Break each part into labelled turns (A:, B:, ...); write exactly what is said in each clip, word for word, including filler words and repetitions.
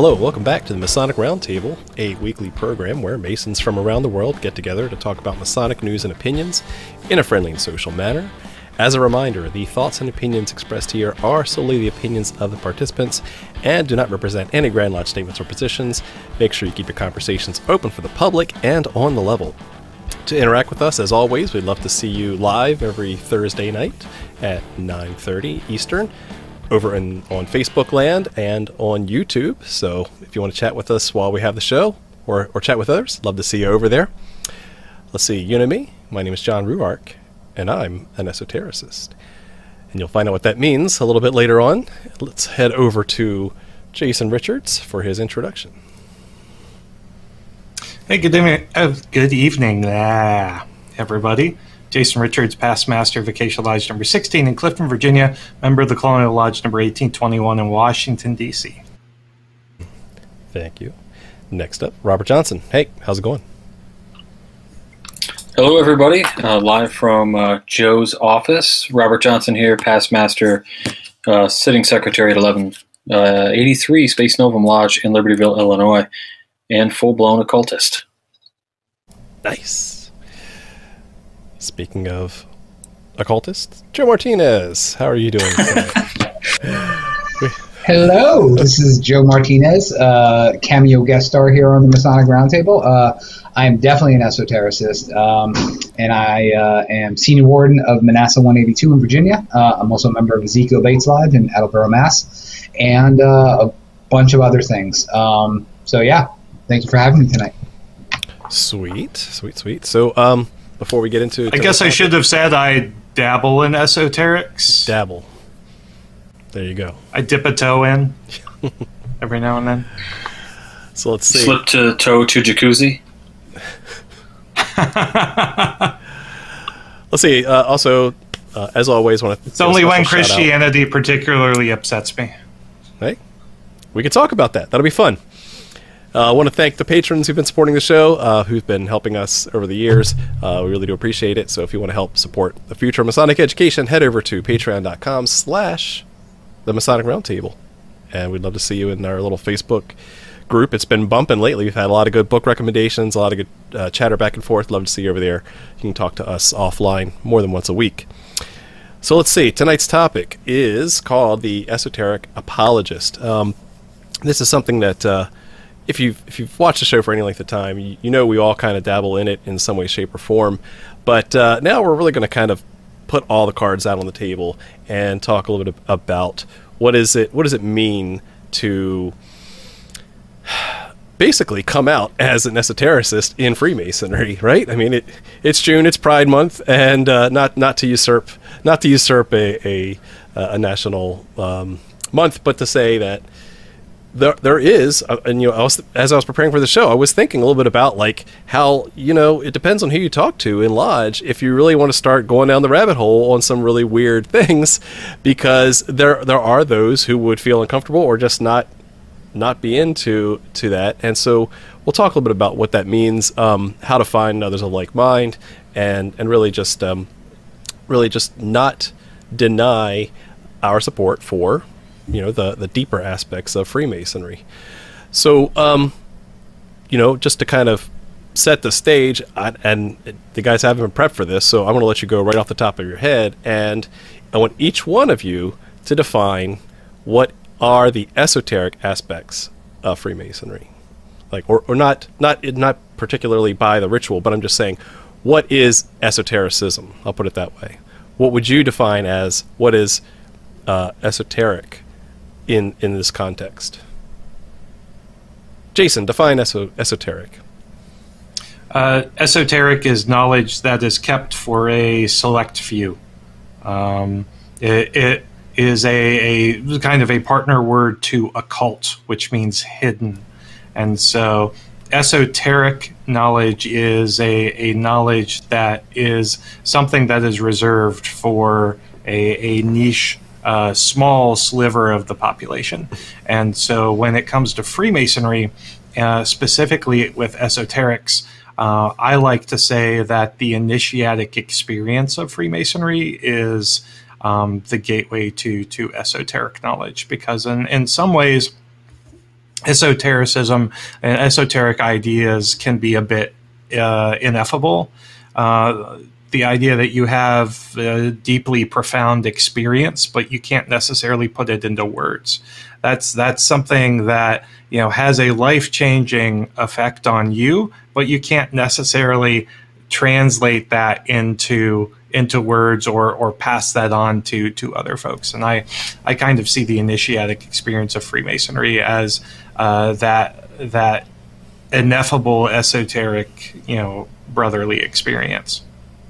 A: Hello, welcome back to the Masonic Roundtable, a weekly program where Masons from around the world get together to talk about Masonic news and opinions in a friendly and social manner. As a reminder, the thoughts and opinions expressed here are solely the opinions of the participants and do not represent any Grand Lodge statements or positions. Make sure you keep your conversations open for the public and on the level. To interact with us, as always, we'd love to see you live every Thursday night at nine thirty Eastern. Over in, on Facebook land and on YouTube. So if you want to chat with us while we have the show or, or chat with others, love to see you over there. Let's see, you know me. My name is John Ruark, and I'm an esotericist. And you'll find out what that means a little bit later on. Let's head over to Jason Richards for his introduction.
B: Hey, good evening, uh, good evening uh, everybody. Jason Richards, past master of Acacia Lodge number sixteen in Clifton, Virginia, member of the Colonial Lodge number eighteen twenty-one in Washington, D C
A: Thank you. Next up, Robert Johnson. Hey, how's it going?
C: Hello, everybody. Uh, live from uh, Joe's office. Robert Johnson here, past master, uh, sitting secretary at eleven eighty-three Space Novum Lodge in Libertyville, Illinois, and full-blown occultist.
A: Nice. Speaking of occultists, Joe Martinez, how are you doing tonight?
D: Hello, this is Joe Martinez, uh, cameo guest star here on the Masonic Roundtable. Uh, I am definitely an esotericist, um, and I uh, am senior warden of Manasseh one eighty-two in Virginia. Uh, I'm also a member of Ezekiel Bates Lodge in Attleboro, Mass, and uh, a bunch of other things. Um, so yeah, thank you for having me tonight.
A: Sweet, sweet, sweet. So, um, before we get into...
B: I guess I should have said I dabble in esoterics.
A: Dabble. There you go.
B: I dip a toe in every now and then.
A: So let's see.
C: Slip to toe to jacuzzi.
A: Let's see. Uh, also, uh, as always, want to...
B: It's only when Christianity particularly upsets me.
A: Hey, we could talk about that. That'll be fun. Uh, I want to thank the patrons who've been supporting the show, uh, who've been helping us over the years. Uh, we really do appreciate it. So if you want to help support the future of Masonic education, head over to patreon.com slash the Masonic Roundtable. And we'd love to see you in our little Facebook group. It's been bumping lately. We've had a lot of good book recommendations, a lot of good uh, chatter back and forth. Love to see you over there. You can talk to us offline more than once a week. So let's see. Tonight's topic is called the Esoteric Apologist. Um, this is something that... Uh, If you've, if you've watched the show for any length of time, you, you know we all kind of dabble in it in some way, shape, or form. But uh, now we're really going to kind of put all the cards out on the table and talk a little bit about what is it, what does it mean to basically come out as an esotericist in Freemasonry, right? I mean, it, it's June, it's Pride Month, and uh, not not to usurp not to usurp a a, a national um, month, but to say that. There, there is, uh, and you know, I was, as I was preparing for the show, I was thinking a little bit about like how, you know, it depends on who you talk to in Lodge if you really want to start going down the rabbit hole on some really weird things, because there there are those who would feel uncomfortable or just not not be into to that, and so we'll talk a little bit about what that means, um, how to find others of like mind, and and really just um, really just not deny our support for. You know, the the deeper aspects of Freemasonry. So, um, you know, just to kind of set the stage, I, and the guys haven't been prepped for this, so I'm going to let you go right off the top of your head, and I want each one of you to define what are the esoteric aspects of Freemasonry, like, or or not not not particularly by the ritual, but I'm just saying, what is esotericism? I'll put it that way. What would you define as what is uh, esoteric? In, in this context. Jason, define eso- esoteric.
B: Uh, esoteric is knowledge that is kept for a select few. Um, it, it is a, a kind of a partner word to occult, which means hidden. And so esoteric knowledge is a, a knowledge that is something that is reserved for a, a niche a small sliver of the population. And so when it comes to Freemasonry, uh, specifically with esoterics, uh, I like to say that the initiatic experience of Freemasonry is um, the gateway to to esoteric knowledge, because in, in some ways esotericism and esoteric ideas can be a bit uh, ineffable. Uh, the idea that you have a deeply profound experience, but you can't necessarily put it into words. That's that's something that, you know, has a life-changing effect on you, but you can't necessarily translate that into into words or or pass that on to to other folks. And I I kind of see the initiatic experience of Freemasonry as uh, that that ineffable esoteric, you know, brotherly experience.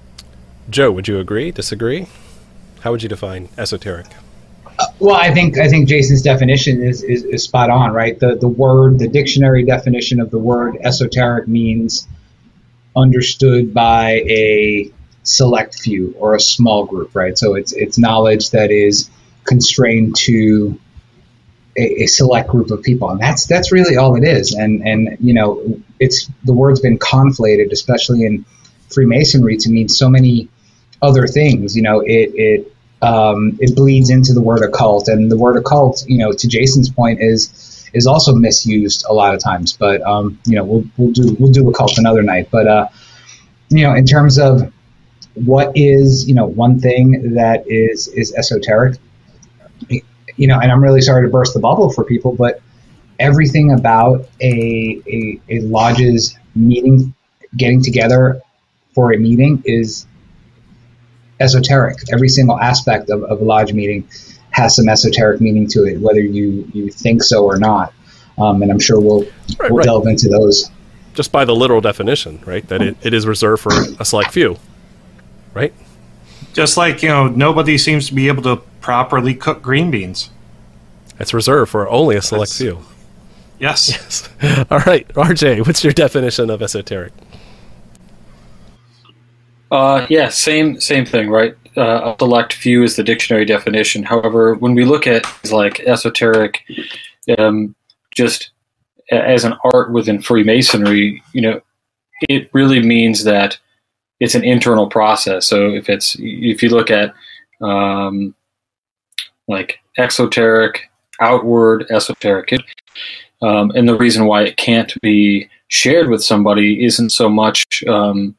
A: Joe, would you agree? Disagree? How would you define esoteric?
D: Uh, well, I think I think Jason's definition is, is, is spot on, right? The the word, the dictionary definition of the word esoteric means understood by a select few or a small group, right? So it's it's knowledge that is constrained to a, a select group of people, and that's that's really all it is. And and you know, it's the word's been conflated, especially in Freemasonry, to mean so many other things. You know, it it um, it bleeds into the word occult, and the word occult, you know, to Jason's point, is is also misused a lot of times. But um, you know, we'll we'll do we'll do occult another night. But uh, you know, in terms of what is, you know, one thing that is is esoteric, you know, and I'm really sorry to burst the bubble for people, but everything about a a, a lodge's meeting, getting together for a meeting, is esoteric. Every single aspect of, of a lodge meeting has some esoteric meaning to it, whether you, you think so or not. Um, and I'm sure we'll,
A: right,
D: we'll
A: right.
D: delve into those.
A: Just by the literal definition, right? That it, it is reserved for a select few, right?
B: Just like, you know, nobody seems to be able to properly cook green beans.
A: It's reserved for only a select
B: That's,
A: few.
B: Yes.
A: Yes. All right, R J, what's your definition of esoteric?
C: Uh, yeah, same same thing, right? Uh, a select few is the dictionary definition. However, when we look at things like esoteric, um, just as an art within Freemasonry, you know, it really means that it's an internal process. So if it's if you look at um, like exoteric, outward, esoteric, um, and the reason why it can't be shared with somebody isn't so much um,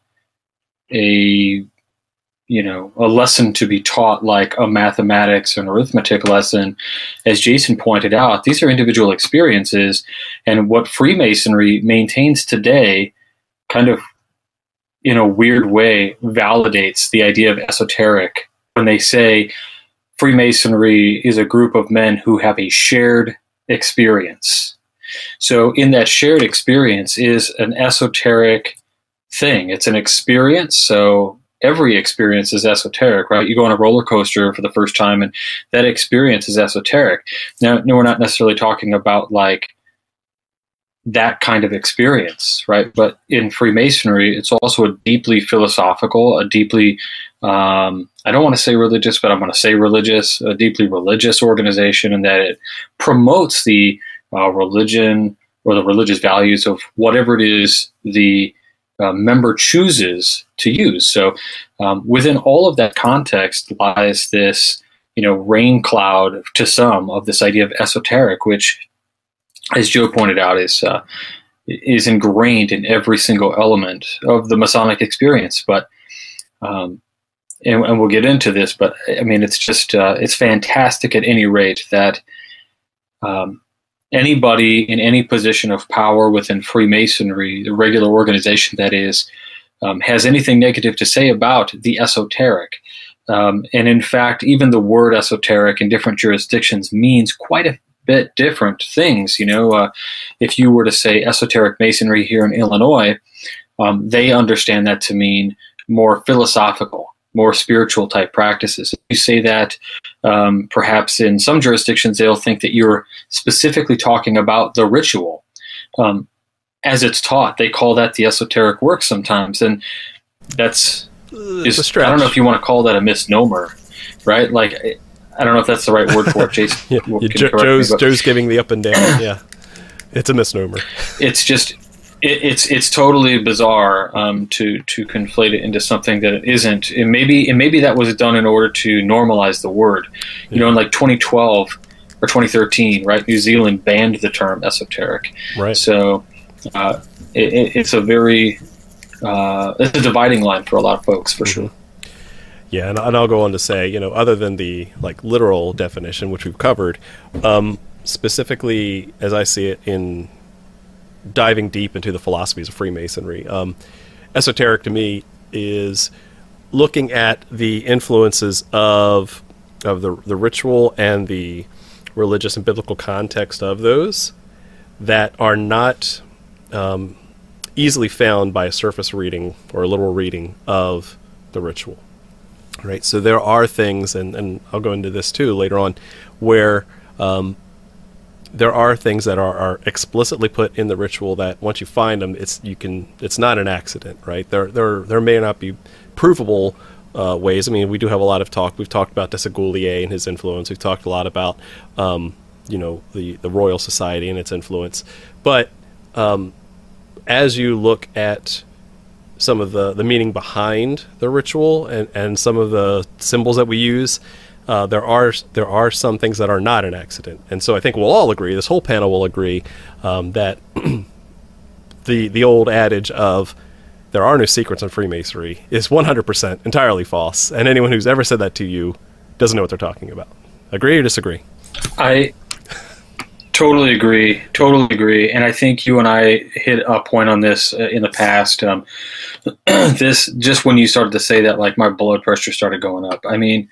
C: a you know a lesson to be taught like a mathematics or an arithmetic lesson. As Jason pointed out, these are individual experiences, and what Freemasonry maintains today kind of in a weird way validates the idea of esoteric when they say Freemasonry is a group of men who have a shared experience. So in that shared experience is an esoteric thing. It's an experience. So every experience is esoteric, right? You go on a roller coaster for the first time and that experience is esoteric. Now, no, we're not necessarily talking about like that kind of experience, right? But in Freemasonry, it's also a deeply philosophical, a deeply, um, I don't want to say religious, but I'm going to say religious, a deeply religious organization, and that it promotes the uh, religion or the religious values of whatever it is the uh, member chooses to use. So um, within all of that context lies this, you know, rain cloud to some of this idea of esoteric, which, as Joe pointed out, is uh, is ingrained in every single element of the Masonic experience. But um, and, and we'll get into this, but I mean, it's just uh, it's fantastic at any rate that um, anybody in any position of power within Freemasonry, the regular organization that is, um, has anything negative to say about the esoteric. Um, and in fact, even the word esoteric in different jurisdictions means quite a bit different things. You know, uh, if you were to say esoteric masonry here in Illinois, um, they understand that to mean more philosophical, more spiritual type practices. If you say that, um, perhaps in some jurisdictions, they'll think that you're specifically talking about the ritual. Um, as it's taught, they call that the esoteric work sometimes. And that's,
A: It's
C: is,
A: a stretch.
C: I don't know if you want to call that a misnomer, right? Like, I don't know if that's the right word for it, Jason.
A: yeah,
C: can
A: yeah, Jo-
C: correct
A: Joe's
C: me, but
A: Joe's giving the up and down. Yeah, it's a misnomer.
C: it's just it, it's it's totally bizarre um, to to conflate it into something that it isn't. And maybe and maybe that was done in order to normalize the word. You know, in like twenty twelve, or twenty thirteen, right? New Zealand banned the term esoteric.
A: Right.
C: So uh, it, it's a very uh, it's a dividing line for a lot of folks, for
A: Mm-hmm.
C: sure.
A: Yeah, and, and I'll go on to say, you know, other than the like literal definition, which we've covered, um, specifically as I see it in diving deep into the philosophies of Freemasonry, um, esoteric to me is looking at the influences of of the the ritual and the religious and biblical context of those that are not um, easily found by a surface reading or a literal reading of the ritual. Right, so there are things, and, and I'll go into this too later on, where um, there are things that are, are explicitly put in the ritual that once you find them, it's you can it's not an accident, right? There there there may not be provable uh, ways. I mean, we do have a lot of talk. We've talked about Desaguliers and his influence. We've talked a lot about um, you know the the Royal Society and its influence. But um, as you look at some of the, the meaning behind the ritual and, and some of the symbols that we use, uh, there are there are some things that are not an accident. And so I think we'll all agree, this whole panel will agree, um, that the the old adage of there are no secrets in Freemasonry is one hundred percent entirely false. And anyone who's ever said that to you doesn't know what they're talking about. Agree or disagree?
C: I totally agree. Totally agree. And I think you and I hit a point on this uh, in the past. Um, this just when you started to say that, like my blood pressure started going up. I mean,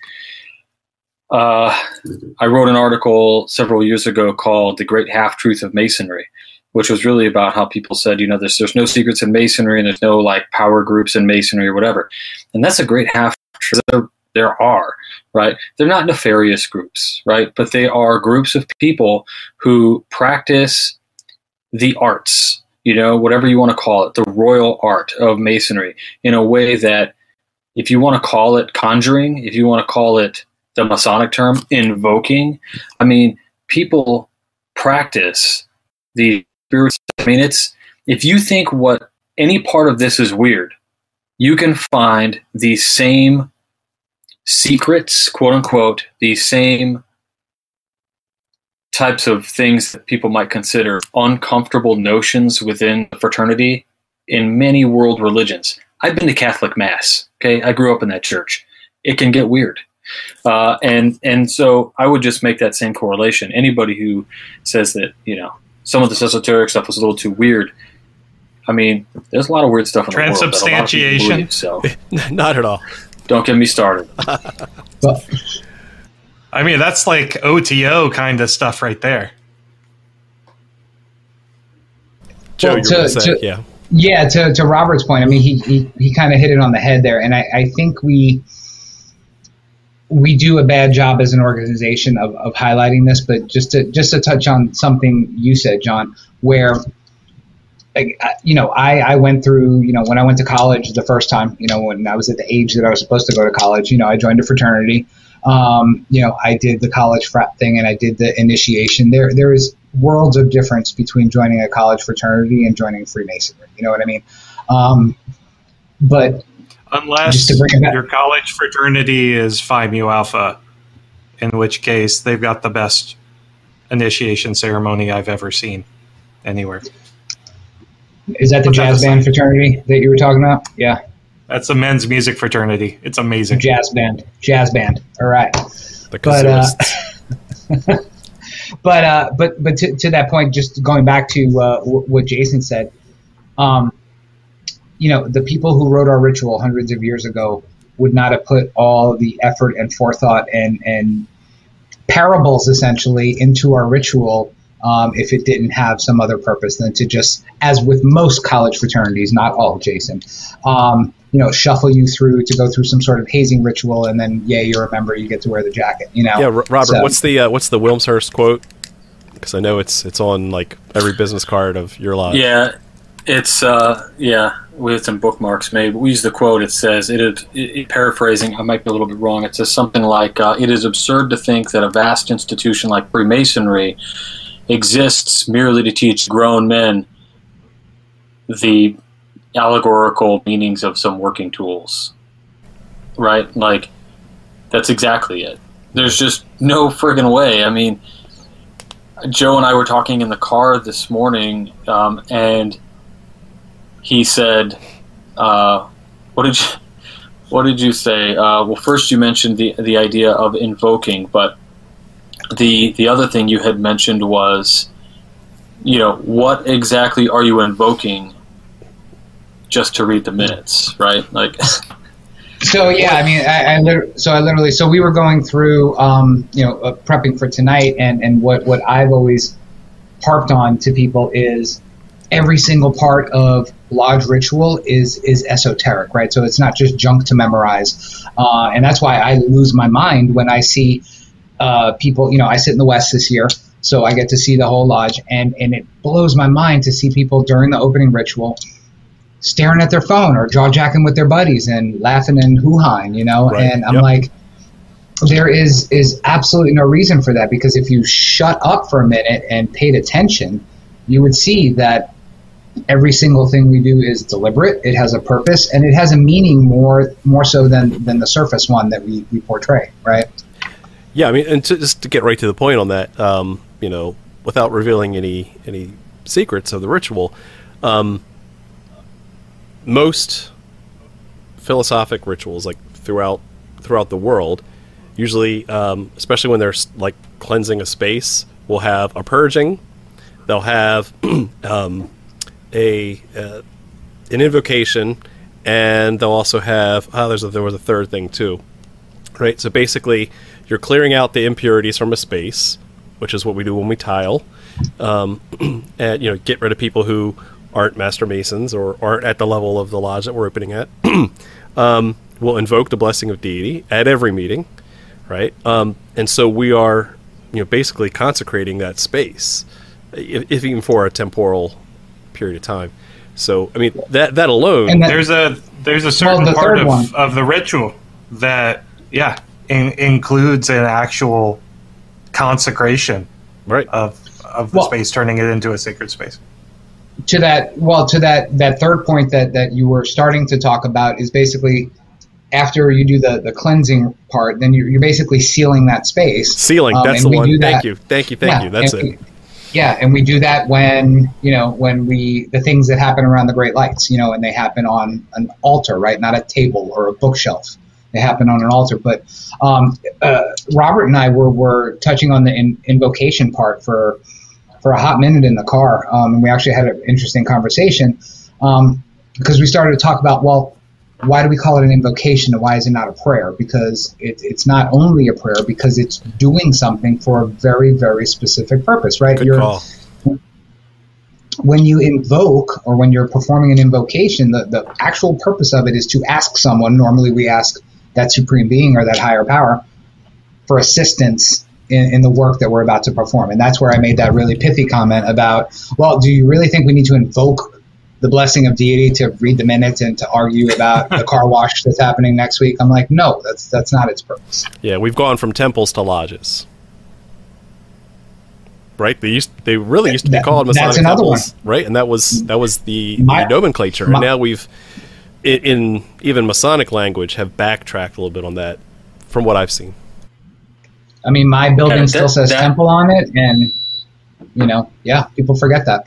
C: uh, I wrote an article several years ago called "The Great Half Truth of Masonry," which was really about how people said, you know, there's there's no secrets in Masonry and there's no like power groups in Masonry or whatever. And that's a great half truth. There, there are. Right? They're not nefarious groups, right? But they are groups of people who practice the arts, you know, whatever you want to call it, the royal art of Masonry in a way that, if you want to call it conjuring, if you want to call it the Masonic term, invoking, I mean, people practice the spirits. I mean, it's, if you think what any part of this is weird, you can find the same secrets, quote unquote, the same types of things that people might consider uncomfortable notions within the fraternity in many world religions. I've been to Catholic Mass. Okay, I grew up in that church. It can get weird, uh, and and so I would just make that same correlation. Anybody who says that, you know, some of this esoteric stuff was a little too weird, I mean, there's a lot of weird stuff in the world.
B: Transubstantiation.
C: So
A: Not at all.
C: Don't get me started.
D: Well,
B: I mean, that's like O T O kind of stuff right there.
A: Joe,
D: Well,
A: you were
D: to-
A: going to say,
D: to-
A: yeah.
D: yeah, to, to Robert's point, I mean, he he, he kind of hit it on the head there, and I, I think we we do a bad job as an organization of, of highlighting this. But just to just to touch on something you said, John, where like, I- you know, I, I went through, you know, when I went to college the first time, you know, when I was at the age that I was supposed to go to college, you know, I joined a fraternity. Um, you know, I did the college frat thing and I did the initiation. There, there is worlds of difference between joining a college fraternity and joining Freemasonry. You know what I mean? Um, but
B: Unless
D: Just to bring it back-
B: your college fraternity is Phi Mu Alpha, in which case they've got the best initiation ceremony I've ever seen anywhere.
D: is that the
B: What's that
D: jazz
B: the
D: band
B: same?
D: fraternity that you were talking about? Yeah,
B: That's a men's music fraternity. It's amazing.
D: jazz band, jazz band. All right.
A: The
D: But, uh,
A: casuists.
D: But uh, but but to, to that point, just going back to uh, w- what Jason said, um, you know, the people who wrote our ritual hundreds of years ago would not have put all the effort and forethought and and parables essentially into our ritual um, if it didn't have some other purpose than to just, as with most college fraternities, not all, Jason, um, you know, shuffle you through to go through some sort of hazing ritual, and then, yeah, you're a member, you get to wear the jacket, you know.
A: Yeah, R- Robert,
D: So-
A: what's the uh, what's the Wilmshurst quote? Because I know it's it's on like every business card of your life.
C: Yeah, it's uh, yeah, with some bookmarks made. We use the quote. It says, "It is." It, it, paraphrasing, I might be a little bit wrong. It says something like, uh, "It is absurd to think that a vast institution like Freemasonry exists merely to teach grown men the allegorical meanings of some working tools." Right? Like, that's exactly it. There's just no friggin' way. I mean, Joe and I were talking in the car this morning, um, and he said, uh, "What did you, what did you say?" Uh, well, first you mentioned the the idea of invoking, but the the other thing you had mentioned was, you know, what exactly are you invoking? Just to read the minutes, right? Like.
D: So yeah, I mean, I, I literally, so I literally, so we were going through, um, you know, uh, prepping for tonight, and, and what, what I've always harped on to people is every single part of lodge ritual is is esoteric, right? So it's not just junk to memorize, uh, and that's why I lose my mind when I see uh, people. You know, I sit in the West this year, so I get to see the whole lodge, and and it blows my mind to see people during the opening ritual staring at their phone or jaw-jacking with their buddies and laughing and hoo-hawing, you know?
A: Right.
D: And I'm
A: Yep.
D: like, there is is absolutely no reason for that, because if you shut up for a minute and paid attention, you would see that every single thing we do is deliberate, it has a purpose, and it has a meaning more more so than, than the surface one that we, we portray, right?
A: Yeah, I mean, and to, just to get right to the point on that, um, you know, without revealing any any secrets of the ritual, um, most philosophic rituals, like throughout throughout the world, usually, um, especially when they're like cleansing a space, will have a purging. They'll have um, a uh, an invocation, and they'll also have oh, there's a, there was a third thing too, right? So basically, you're clearing out the impurities from a space, which is what we do when we tile, um, and you know, get rid of people who aren't master masons or aren't at the level of the lodge that we're opening at. um, we'll invoke the blessing of deity at every meeting, right? Um, and so we are, you know, basically consecrating that space, if, if even for a temporal period of time. So, I mean, that that alone.
D: And that-
B: There's a there's a certain
D: Well, the
B: part
D: third one.
B: of, of the ritual that yeah in, includes an actual consecration
A: right.
B: of of the
D: Well-
B: space, turning it into a sacred space.
D: To that, well, to that, that third point that, that you were starting to talk about is basically after you do the, the cleansing part, then you're, you're basically sealing that space.
A: Sealing,
D: Um,
A: that's
D: and
A: the
D: we
A: one.
D: do
A: Thank
D: that-
A: you. Thank you. Thank
D: Yeah,
A: you. That's
D: and
A: it.
D: we- yeah, and we do that when, you know, when we, the things that happen around the Great Lights, you know, and they happen on an altar, right? Not a table or a bookshelf. They happen on an altar. But um, uh, Robert and I were, were touching on the in, invocation part for for a hot minute in the car, um, and we actually had an interesting conversation um, because we started to talk about, well, why do we call it an invocation and why is it not a prayer? Because it, it's not only a prayer, because it's doing something for a very, very specific purpose, right?
A: Good
D: You're,
A: call.
D: when you invoke or when you're performing an invocation, the, the actual purpose of it is to ask someone, normally we ask that supreme being or that higher power, for assistance in, in the work that we're about to perform. And that's where I made that really pithy comment about, well, do you really think we need to invoke the blessing of deity to read the minutes and to argue about the car wash that's happening next week? I'm like, no, that's that's not its purpose.
A: Yeah, we've gone from temples to lodges. Right? They used they really used to be
D: That-
A: called
D: that's
A: Masonic
D: another
A: temples, right? And that was that was the,
D: My-
A: the nomenclature.
D: my-
A: and now we've in, in even Masonic language have backtracked a little bit on that from what I've seen.
D: I mean, my building
C: Yeah, that-
D: still says
C: that-
D: temple on it, and, you know, yeah, people forget that.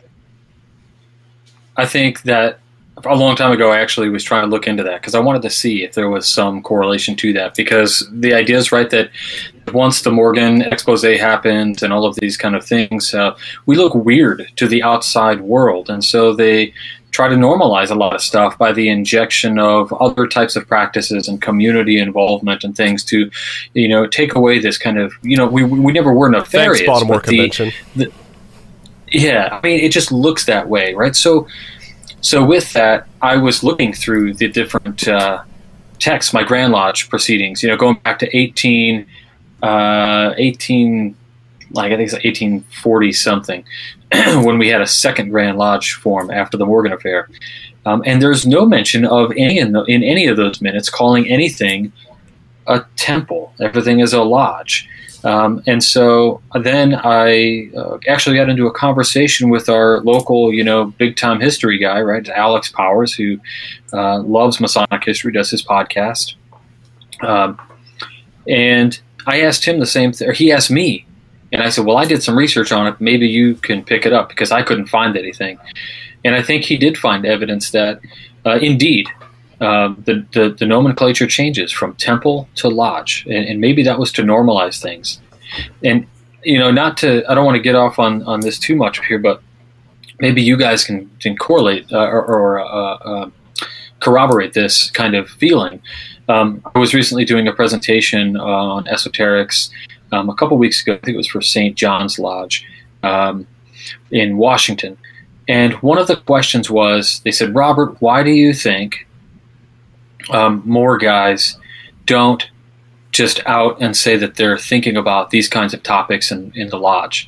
C: I think that a long time ago, I actually was trying to look into that because I wanted to see if there was some correlation to that. Because the idea is right that once the Morgan expose happened and all of these kind of things, uh, we look weird to the outside world, and so they try to normalize a lot of stuff by the injection of other types of practices and community involvement and things to, you know, take away this kind of, you know, we we never were nefarious.
A: Thanks, Baltimore
C: but the-
A: Convention.
C: yeah, I mean, it just looks that way, right? So, so with that, I was looking through the different uh, texts, my Grand Lodge proceedings, you know, going back to eighteen, uh, eighteen, like I think it's eighteen forty something, when we had a second Grand Lodge form after the Morgan affair, um, and there's no mention of any in, the, in any of those minutes calling anything a temple. Everything is a lodge. Um, and so then I uh, actually got into a conversation with our local, you know, big-time history guy, right, Alex Powers, who uh, loves Masonic history, does his podcast. Um, and I asked him the same thing, or he asked me, And I said, well, I did some research on it. Maybe you can pick it up, because I couldn't find anything. And I think he did find evidence that, uh, indeed, uh, the, the, the nomenclature changes from temple to lodge. And, and maybe that was to normalize things. And, you know, not to, I don't want to get off on, on this too much here, but maybe you guys can, can correlate uh, or, or uh, uh, corroborate this kind of feeling. Um, I was recently doing a presentation on esoterics um, a couple weeks ago. I think it was for Saint John's Lodge um, in Washington. And one of the questions was, they said, Robert, why do you think um, more guys don't just out and say that they're thinking about these kinds of topics in, in the lodge?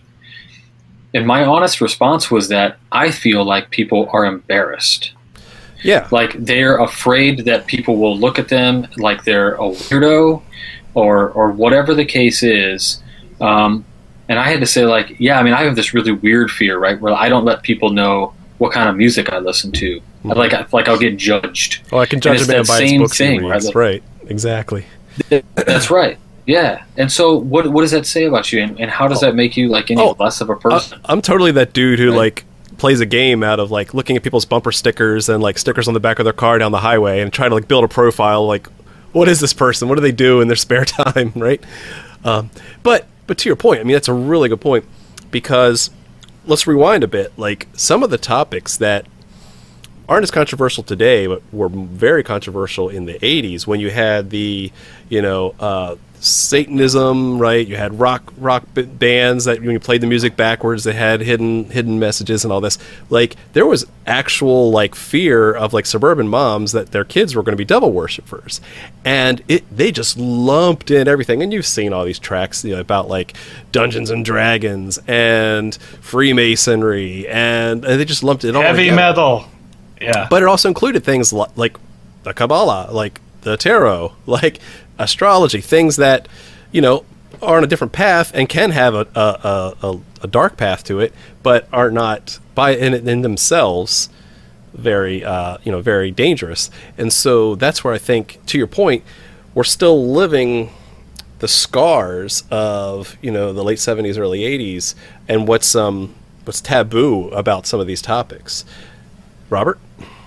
C: And my honest response was that I feel like people are embarrassed.
A: Yeah.
C: Like they're afraid that people will look at them like they're a weirdo or or whatever the case is. Um, and I had to say, like, yeah, I mean, I have this really weird fear, right, where I don't let people know what kind of music I listen to. Mm-hmm. Like, I, like I'll get judged.
A: Oh, I can judge a man by his books
C: thing,
A: he reads.
C: right?
A: Right, exactly.
C: That's right. Yeah. And so what what does that say about you? And, and how does
A: oh.
C: that make you, like, any
A: oh,
C: less of a person?
A: I'm totally that dude who,
C: right?
A: like, plays a game out of, like, looking at people's bumper stickers and, like, stickers on the back of their car down the highway and try to, like, build a profile, like, what is this person? What do they do in their spare time, right? Um, but but to your point, I mean, that's a really good point, because let's rewind a bit. Like, some of the topics that aren't as controversial today, but were very controversial in the eighties when you had the, you know, uh, Satanism, right? You had rock rock b- bands that when you played the music backwards, they had hidden hidden messages and all this. Like, there was actual, like, fear of, like, suburban moms that their kids were going to be devil worshippers, and it they just lumped in everything. And you've seen all these tracks, you know, about, like, Dungeons and Dragons and Freemasonry, and, and they just lumped it all
B: heavy
A: together.
B: metal. Yeah,
A: but it also included things li- like the Kabbalah, like the tarot, like astrology, things that, you know, are on a different path and can have a a, a, a dark path to it, but are not by in, in themselves very uh, you know very dangerous. And so that's where I think, to your point, we're still living the scars of, you know, the late seventies, early eighties, and what's um what's taboo about some of these topics. Robert?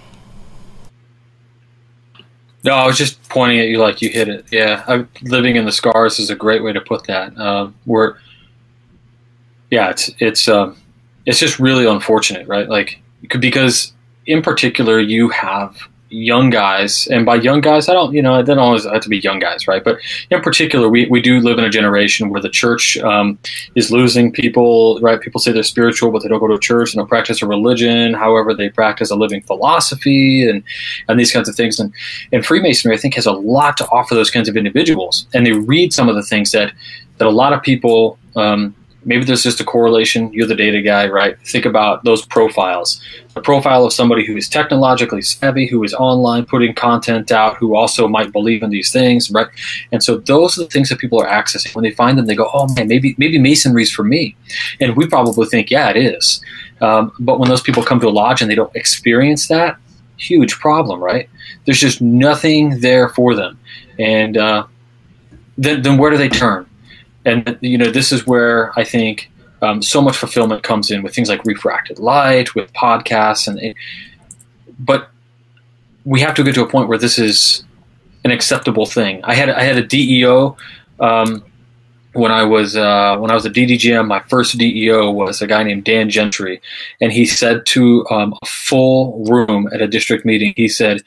C: No, I was just pointing at you like you hit it. Yeah, I, living in the scars is a great way to put that. Um, we're, yeah, it's it's um, it's just really unfortunate, right? Like, because in particular, you have young guys, and by young guys, I don't, you know, it doesn't always have to be young guys, right? But in particular, we, we do live in a generation where the church um, is losing people, right? People say they're spiritual, but they don't go to church, and don't practice a religion. However, they practice a living philosophy and, and these kinds of things. And, and Freemasonry, I think, has a lot to offer those kinds of individuals. And they read some of the things that, that a lot of people, um, maybe there's just a correlation. You're the data guy, right? Think about those profiles. The profile of somebody who is technologically savvy, who is online putting content out, who also might believe in these things, right? And so those are the things that people are accessing. When they find them, they go, oh, man, maybe maybe masonry's for me. And we probably think, yeah, it is. Um, but when those people come to a lodge and they don't experience that, huge problem, right? There's just nothing there for them. And uh, then, then where do they turn? And, you know, this is where I think um, so much fulfillment comes in with things like Refracted Light, with podcasts. and But we have to get to a point where this is an acceptable thing. I had I had a D E O um, when I was uh, when I was a D D G M. My first D E O was a guy named Dan Gentry. And he said to um, a full room at a district meeting, he said,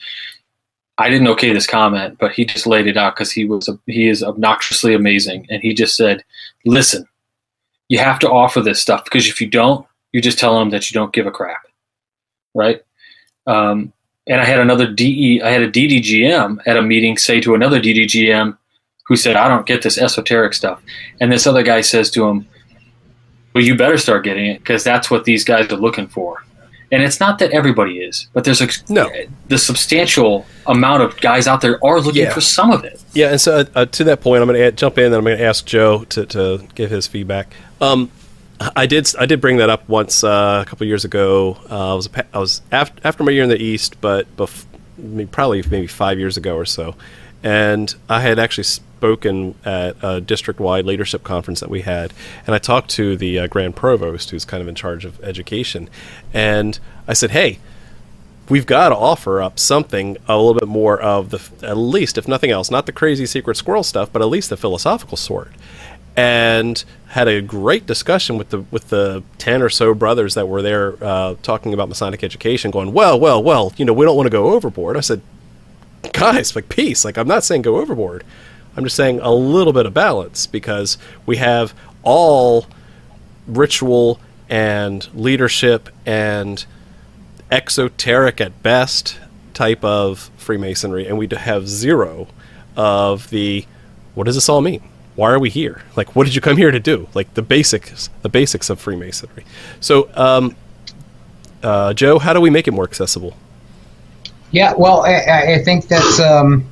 C: I didn't okay this comment, but he just laid it out because he was he is obnoxiously amazing, and he just said, "Listen, you have to offer this stuff, because if you don't, you're just telling them that you don't give a crap, right?" Um, and I had another D E, I had a D D G M at a meeting say to another D D G M who said, "I don't get this esoteric stuff," and this other guy says to him, "Well, you better start getting it, because that's what these guys are looking for." And it's not that everybody is, but there's a
A: no.
C: the substantial amount of guys out there are looking
A: yeah.
C: for some of it.
A: Yeah, and so uh, to that point, I'm going to jump in and I'm going to ask Joe to, to give his feedback. Um, I did I did bring that up once uh, a couple of years ago. Uh, I was a, I was after, after my year in the East, but bef- I mean, probably maybe five years ago or so, and I had actually spoken at a district-wide leadership conference that we had, and I talked to the uh, Grand Provost, who's kind of in charge of education, and I said, hey, we've got to offer up something a little bit more of the, at least, if nothing else, not the crazy secret squirrel stuff, but at least the philosophical sort. And had a great discussion with the with the ten or so brothers that were there uh, talking about Masonic education, going, well, well, well, you know, we don't want to go overboard. I said, guys, like, peace. Like, I'm not saying go overboard. I'm just saying a little bit of balance, because we have all ritual and leadership and exoteric at best type of Freemasonry, and we have zero of the, what does this all mean? Why are we here? Like, what did you come here to do? Like, the basics, the basics of Freemasonry. So, um, uh, Joe, how do we make it more accessible?
D: Yeah, well, I, I think that's, um,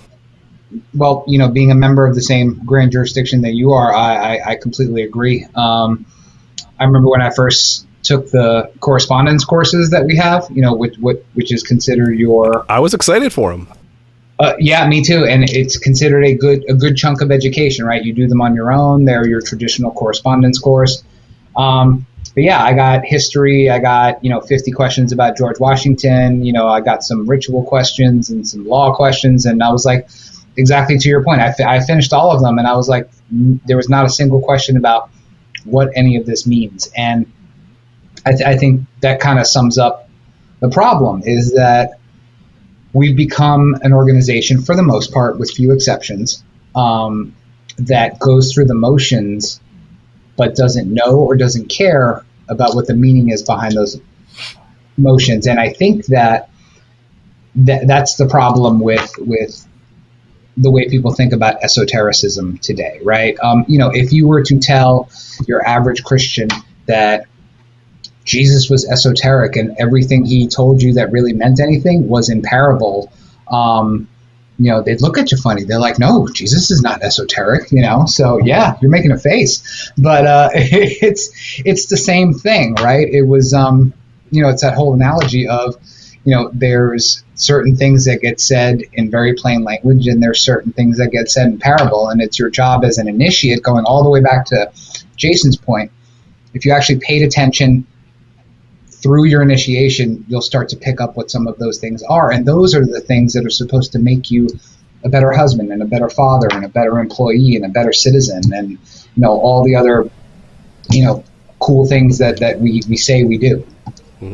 D: well, you know, being a member of the same grand jurisdiction that you are, I, I, I completely agree. Um, I remember when I first took the correspondence courses that we have, you know, which, which, which is considered your...
A: I was excited for them.
D: Uh, yeah, me too. And it's considered a good a good chunk of education, right? You do them on your own. They're your traditional correspondence course. Um, but yeah, I got history. I got, you know, fifty questions about George Washington. You know, I got some ritual questions and some law questions. And I was like, exactly to your point, I, fi- I finished all of them. And I was like, there was not a single question about what any of this means. And I, th- I think that kind of sums up the problem, is that we've become an organization, for the most part, with few exceptions, um, that goes through the motions but doesn't know or doesn't care about what the meaning is behind those motions. And I think that, that that's the problem with with the way people think about esotericism today, right? Um, you know, if you were to tell your average Christian that Jesus was esoteric and everything he told you that really meant anything was in parable, um, you know, they'd look at you funny. They're like, no, Jesus is not esoteric, you know? So yeah, you're making a face, but, uh, it's, it's the same thing, right? It was, um, you know, it's that whole analogy of, you know, there's certain things that get said in very plain language, and there's certain things that get said in parable. And it's your job as an initiate, going all the way back to Jason's point. If you actually paid attention through your initiation, you'll start to pick up what some of those things are. And those are the things that are supposed to make you a better husband and a better father and a better employee and a better citizen, and, you know, all the other, you know, cool things that, that we, we say we do.
A: Mm-hmm.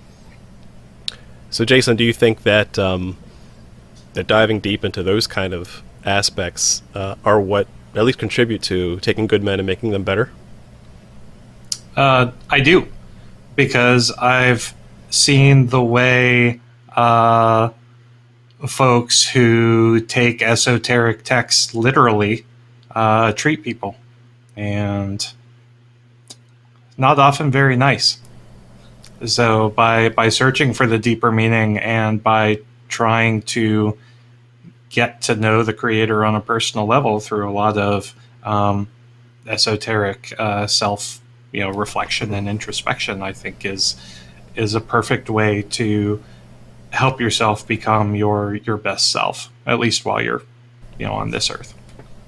A: So, Jason, do you think that um, that diving deep into those kind of aspects uh, are what at least contribute to taking good men and making them better?
B: Uh, I do. Because I've seen the way uh, folks who take esoteric texts literally uh, treat people, and not often very nice. So by by searching for the deeper meaning and by trying to get to know the Creator on a personal level through a lot of um, esoteric uh, self you know, reflection and introspection, I think is is a perfect way to help yourself become your your best self, at least while you're, you know, on this earth.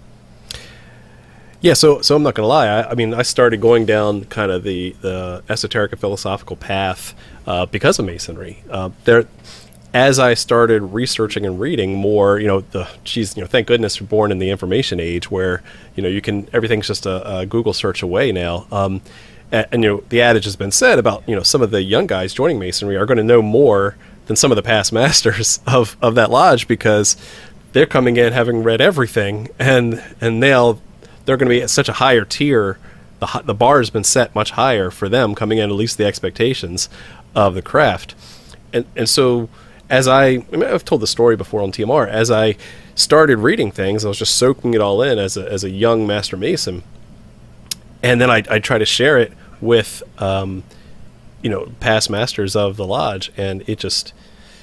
A: Yeah, so so I'm not going to lie. I, I mean, I started going down kind of the, the esoteric and philosophical path uh, because of Masonry. Uh, there, as I started researching and reading more, you know, the geez, you know, thank goodness we're born in the information age where, you know, you can, everything's just a, a Google search away now. Um, and, and, you know, the adage has been said about, you know, some of the young guys joining Masonry are going to know more than some of the past masters of, of that lodge, because they're coming in having read everything, and, and now they're going to be at such a higher tier. The, the bar has been set much higher for them coming in, at least the expectations of the craft. And, and so, As I, I mean, I've told the story before on T M R, as I started reading things, I was just soaking it all in as a, as a young Master Mason. And then I, I try to share it with, um, you know, past masters of the lodge. And it just,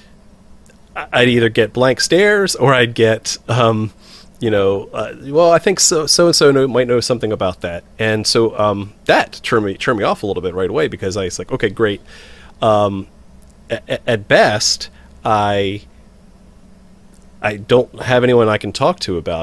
A: I'd either get blank stares or I'd get, um, you know, uh, well, I think so, so-and-so know, might know something about that. And so um, that turned me, turned me off a little bit right away, because I was like, okay, great. Um, at, at best, I I don't have anyone I can talk to about it,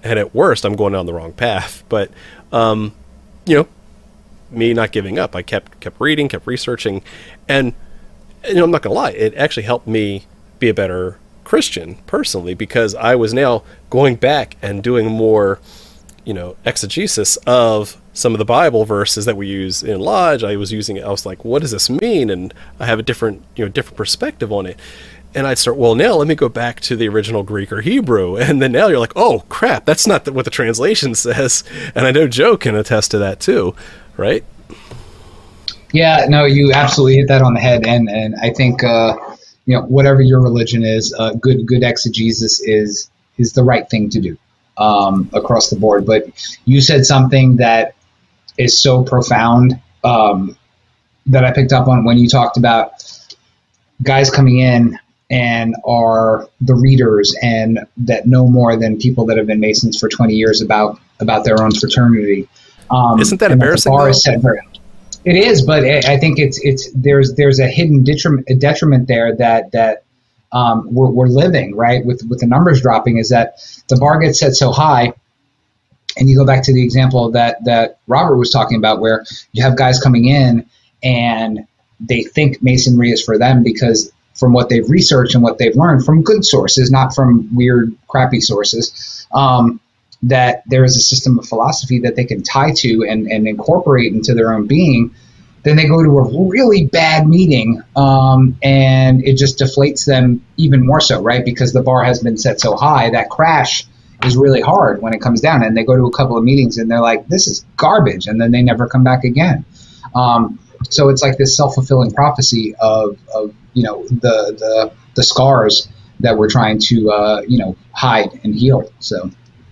A: and at worst, I'm going down the wrong path. But um, you know, me not giving up, I kept kept reading, kept researching, and you know, I'm not gonna lie, it actually helped me be a better Christian personally, because I was now going back and doing more, you know, exegesis of some of the Bible verses that we use in Lodge. I was using it. I was like, what does this mean? And I have a different, you know, different perspective on it. And I'd start, well, now let me go back to the original Greek or Hebrew. And then now you're like, oh crap, that's not what the translation says. And I know Joe can attest to that too, right?
D: Yeah, no, you absolutely hit that on the head. And, and I think, uh, you know, whatever your religion is, uh, good, good exegesis is, is the right thing to do. Um, across the board. But you said something that is so profound um, that I picked up on when you talked about guys coming in and are the readers and that know more than people that have been Masons for twenty years about about their own fraternity. Um,
A: Isn't that embarrassing?
D: The bar is set very, it is, but I think it's it's there's there's a hidden detriment, a detriment there that that um, we're, we're living, right, with with the numbers dropping, is that the bar gets set so high. And you go back to the example that, that Robert was talking about, where you have guys coming in and they think Masonry is for them because from what they've researched and what they've learned from good sources, not from weird, crappy sources, um, that there is a system of philosophy that they can tie to and, and incorporate into their own being. Then they go to a really bad meeting um, and it just deflates them even more so, right? Because the bar has been set so high, that crash is really hard when it comes down, and they go to a couple of meetings and they're like, this is garbage, and then they never come back again. Um, so it's like this self-fulfilling prophecy of, of you know, the, the the scars that we're trying to uh, you know, hide and heal. So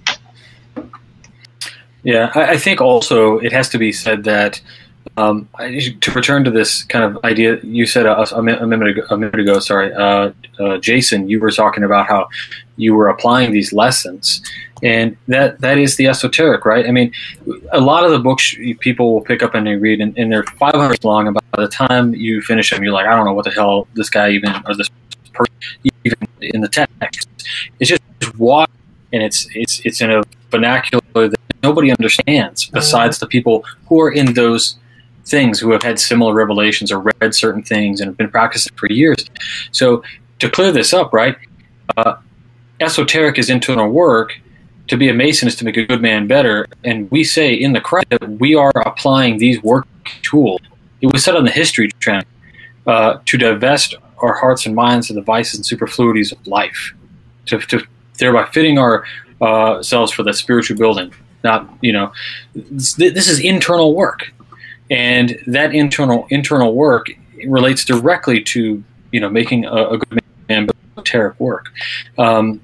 C: yeah, I, I think also it has to be said that um, I, to return to this kind of idea you said a, a, minute ago, a minute ago, sorry, uh, uh, Jason, you were talking about how you were applying these lessons, and that that is the esoteric, right? I mean, a lot of the books people will pick up and they read, and, and they're five hundred long, and by the time you finish them, you're like, I don't know what the hell this guy even, or this person even in the text. It's just walk, and it's it's it's in a vernacular that nobody understands besides the people who are in those things, who have had similar revelations or read certain things and have been practicing for years. So to clear this up, right, uh, esoteric is internal work. To be a Mason is to make a good man better. And we say in the Christ that we are applying these work tools. It was said on the history trend uh, to divest our hearts and minds of the vices and superfluities of life, to, to thereby fitting our uh, selves for the spiritual building. Not, you know, this, this is internal work. And that internal internal work relates directly to, you know, making a, a good man esoteric work. Um,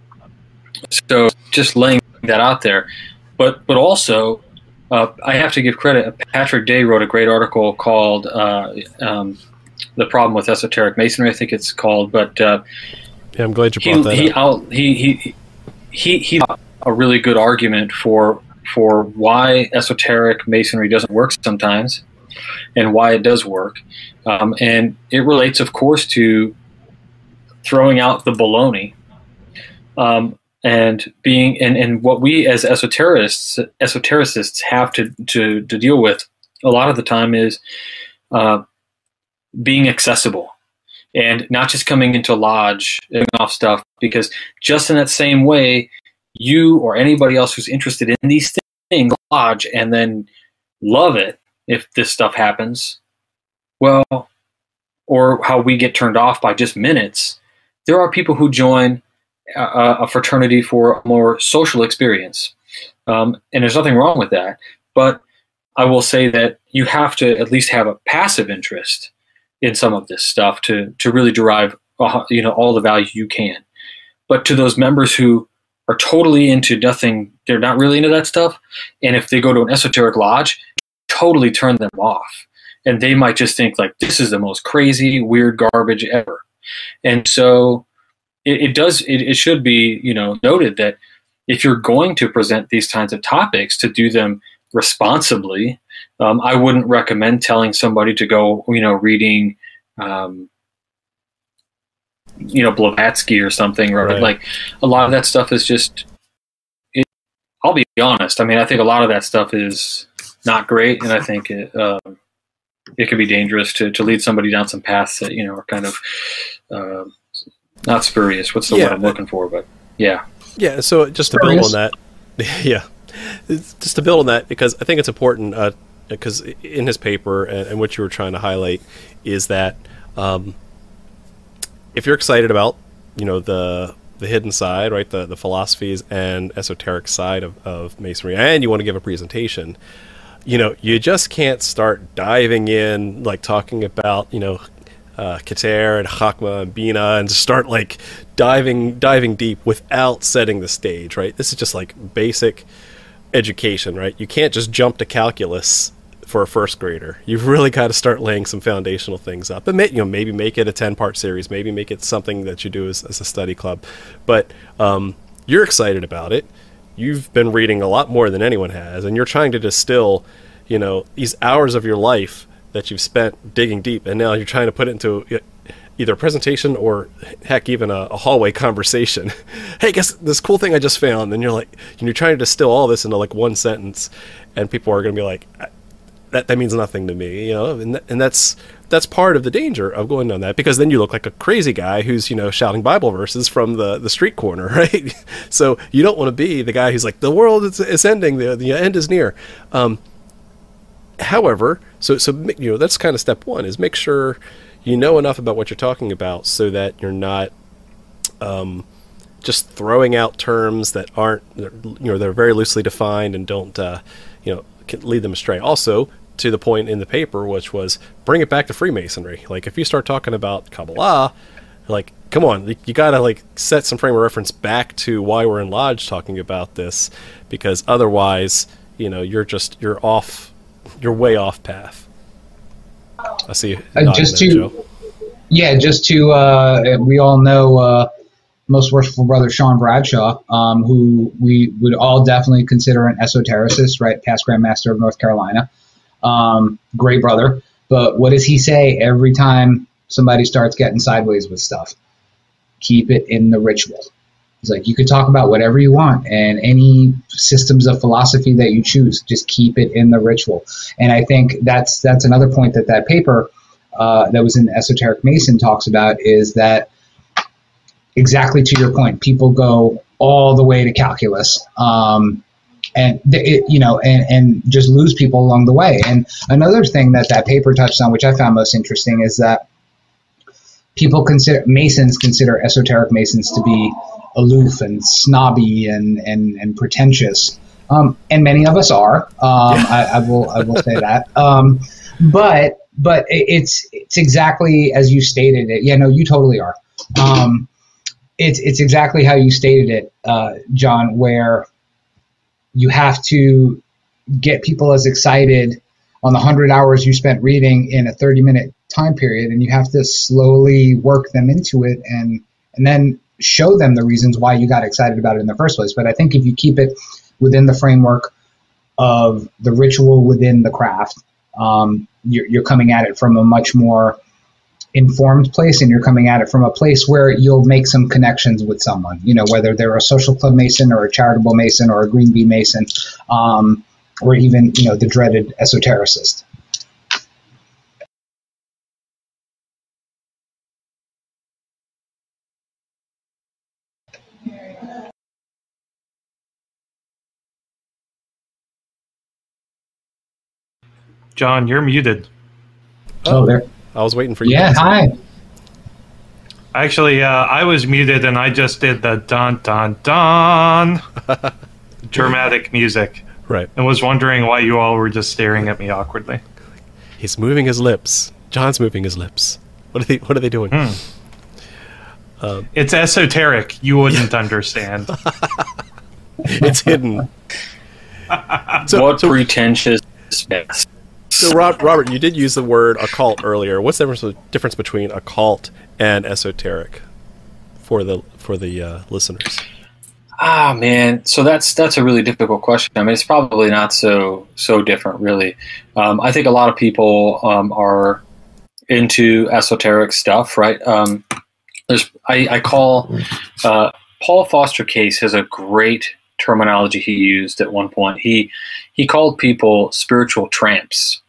C: so just laying that out there, but but also uh, I have to give credit. Patrick Day wrote a great article called uh, um, "The Problem with Esoteric Masonry." I think it's called, but uh,
A: yeah, I'm glad you
C: he
A: brought that
C: he,
A: up.
C: out, he he he he a really good argument for. for why esoteric Masonry doesn't work sometimes and why it does work. Um, and it relates, of course, to throwing out the baloney um, and being and, and what we as esoterists esotericists have to, to, to deal with a lot of the time is uh, being accessible and not just coming into Lodge and off stuff, because just in that same way, you or anybody else who's interested in these things Lodge and then love it if this stuff happens, well, or how we get turned off by just minutes. There are people who join a, a fraternity for a more social experience, um, and there's nothing wrong with that. But I will say that you have to at least have a passive interest in some of this stuff to to really derive uh, you know all the value you can. But to those members who are totally into nothing, they're not really into that stuff, and if they go to an esoteric lodge, totally turn them off, and they might just think like this is the most crazy, weird garbage ever. And so it, it does. It, it should be you know noted that if you're going to present these kinds of topics, to do them responsibly. Um, I wouldn't recommend telling somebody to go you know reading. Um, you know, Blavatsky or something, or
A: right.
C: Like a lot of that stuff is just, it, I'll be honest. I mean, I think a lot of that stuff is not great, and I think it uh, it can be dangerous to, to lead somebody down some paths that, you know, are kind of uh, not spurious. What's the
A: Yeah,
C: word I'm looking for? But yeah,
A: Yeah, so just to build on that, yeah, just to build on that, because I think it's important, uh, because in his paper and, and what you were trying to highlight is that um, if you're excited about, you know, the the hidden side, right, the, the philosophies and esoteric side of, of Masonry, and you want to give a presentation, you know, you just can't start diving in, like talking about, you know, uh, Keter and Chachma and Bina, and start like diving diving deep without setting the stage, right? This is just like basic education, right? You can't just jump to calculus for a first grader. You've really got to start laying some foundational things up, and you know, maybe make it a ten part series, maybe make it something that you do as, as a study club. But um, you're excited about it. You've been reading a lot more than anyone has, and you're trying to distill, you know, these hours of your life that you've spent digging deep, and now you're trying to put it into either a presentation or, heck, even a, a hallway conversation. Hey, guess this cool thing I just found, and you're like, and you're trying to distill all this into like one sentence, and people are going to be like, that that means nothing to me, you know, and th- and that's that's part of the danger of going down that, because then you look like a crazy guy who's, you know, shouting Bible verses from the, the street corner, right? So you don't want to be the guy who's like, the world is, is ending, the the end is near. Um, however, so so you know, that's kind of step one, is make sure you know enough about what you're talking about so that you're not um, just throwing out terms that aren't, you know, they're very loosely defined and don't, uh, you know, can lead them astray. Also, to the point in the paper, which was bring it back to Freemasonry. Like, if you start talking about Kabbalah, like, come on, you got to like set some frame of reference back to why we're in Lodge talking about this, because otherwise, you know, you're just you're off, you're way off path. I see.
D: Uh, just there, to, Joe. yeah, just to uh, we all know uh, Most Worshipful Brother Sean Bradshaw, um, who we would all definitely consider an esotericist, right? Past Grand Master of North Carolina. Um, great brother. But what does he say every time somebody starts getting sideways with stuff? Keep it in the ritual. He's like, you could talk about whatever you want and any systems of philosophy that you choose. Just keep it in the ritual. And I think that's that's another point that that paper uh, that was in Esoteric Mason talks about, is that exactly to your point, people go all the way to calculus. Um, And it, you know, and, and just lose people along the way. And another thing that that paper touched on, which I found most interesting, is that people consider Masons consider esoteric Masons to be aloof and snobby and and, and pretentious, um, and many of us are. Um, I, I will I will say that. Um, but but it's it's exactly as you stated it. Yeah, no, you totally are. Um, it's it's exactly how you stated it, uh, John, where you have to get people as excited on the one hundred hours you spent reading in a thirty minute time period, and you have to slowly work them into it and and then show them the reasons why you got excited about it in the first place. But I think if you keep it within the framework of the ritual within the craft, um, you're, you're coming at it from a much more informed place, and you're coming at it from a place where you'll make some connections with someone, you know, whether they're a social club Mason or a charitable Mason or a Green Bee Mason, um, or even, you know, the dreaded esotericist.
B: John, you're muted.
D: Oh, there.
A: I was waiting for you.
D: Yeah, hi.
B: Actually, uh, I was muted, and I just did the dun dun dun dramatic music,
A: Right.
B: and was wondering why you all were just staring at me awkwardly.
A: He's moving his lips. John's moving his lips. What are they? What are they doing?
B: Hmm.
A: Um,
B: It's esoteric. You wouldn't understand.
A: it's hidden. So,
C: what
A: so,
C: pretentious mess.
A: so Rob, Robert, you did use the word occult earlier. What's the difference, difference between occult and esoteric for the for the uh, listeners?
C: Ah, man. So that's that's a really difficult question. I mean, it's probably not so so different, really. Um, I think a lot of people um, are into esoteric stuff, right? Um, there's I, I call uh, Paul Foster Case has a great terminology he used at one point. He he called people spiritual tramps,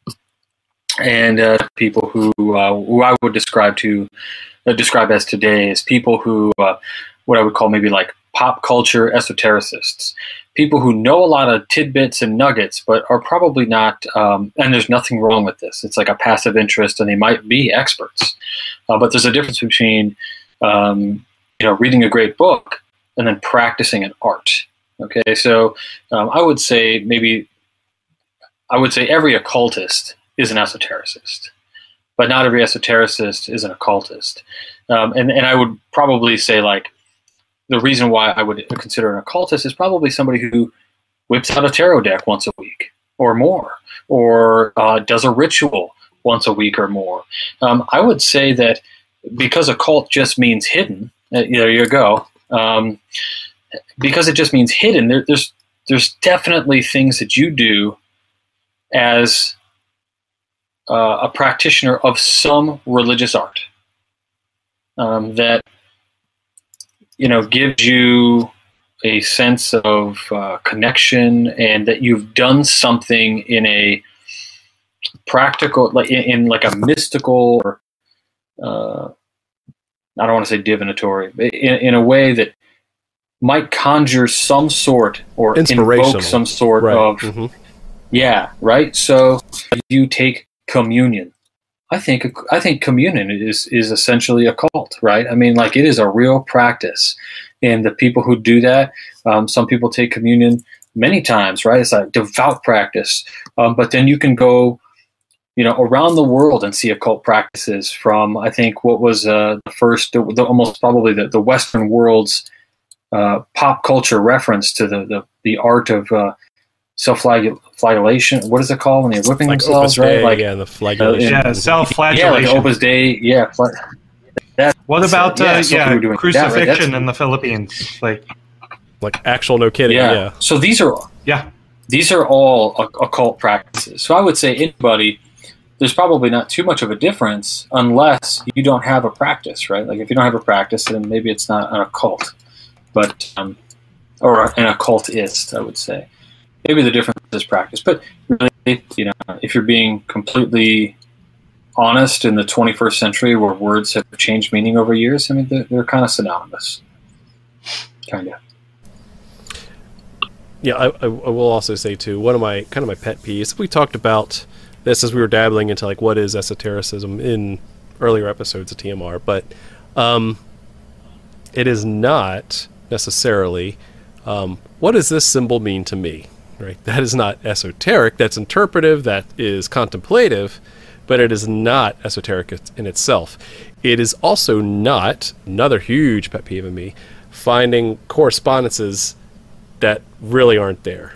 C: and uh, people who uh, who I would describe to uh, describe as today as people who uh, what I would call maybe like pop culture esotericists, people who know a lot of tidbits and nuggets, but are probably not. Um, and there's nothing wrong with this. It's like a passive interest, and they might be experts, uh, but there's a difference between um, you know reading a great book and then practicing an art. Okay, so um, I would say maybe I would say every occultist is an esotericist, but not every esotericist is an occultist. Um, and and I would probably say like the reason why I would consider an occultist is probably somebody who whips out a tarot deck once a week or more, or uh, does a ritual once a week or more. Um, I would say that because occult just means hidden. Uh, there you go. Um, because it just means hidden, there, there's there's definitely things that you do as uh, a practitioner of some religious art um, that you know gives you a sense of uh, connection, and that you've done something in a practical, like in, in like a mystical, or uh, I don't want to say divinatory, but in, in a way that might conjure some sort or invoke some sort
A: right.
C: of,
A: mm-hmm.
C: yeah, right. So you take communion. I think I think communion is is essentially a cult, right? I mean, like it is a real practice, and the people who do that, um, some people take communion many times, right? It's a devout practice, um, but then you can go, you know, around the world and see occult practices from, I think, what was uh, the first, the, the, almost probably the, the Western world's uh, pop culture reference to the the, the art of uh, self-flagellation. What is it called when they're whipping
A: like
C: themselves,
A: Opus
C: right?
A: Dei,
C: like
A: yeah, the flagellation.
B: Yeah,
C: yeah,
B: self-flagellation.
C: like Opus Dei, yeah. That,
B: What about
C: yeah,
B: uh,
C: so
B: yeah,
C: we were doing
B: crucifixion
C: that, right?
B: in the Philippines? Like,
A: Like actual, no kidding.
C: yeah.
A: Yeah.
C: So these are
B: yeah,
C: these are all occult practices. So I would say anybody, there's probably not too much of a difference unless you don't have a practice, right? Like if you don't have a practice, then maybe it's not an occult, but um, or an occultist, I would say. Maybe the difference is practice, but really, you know, if you're being completely honest in the twenty-first century, where words have changed meaning over years, I mean, they're, they're kind of synonymous, kind of.
A: Yeah, I, I, I will also say too, one of my kind of my pet peeves. We talked about this as we were dabbling into like what is esotericism in earlier episodes of T M R, but um, it is not necessarily um, what does this symbol mean to me, right? That is not esoteric. That's interpretive. That is contemplative, but it is not esoteric in itself. It is also not, another huge pet peeve of me, finding correspondences that really aren't there.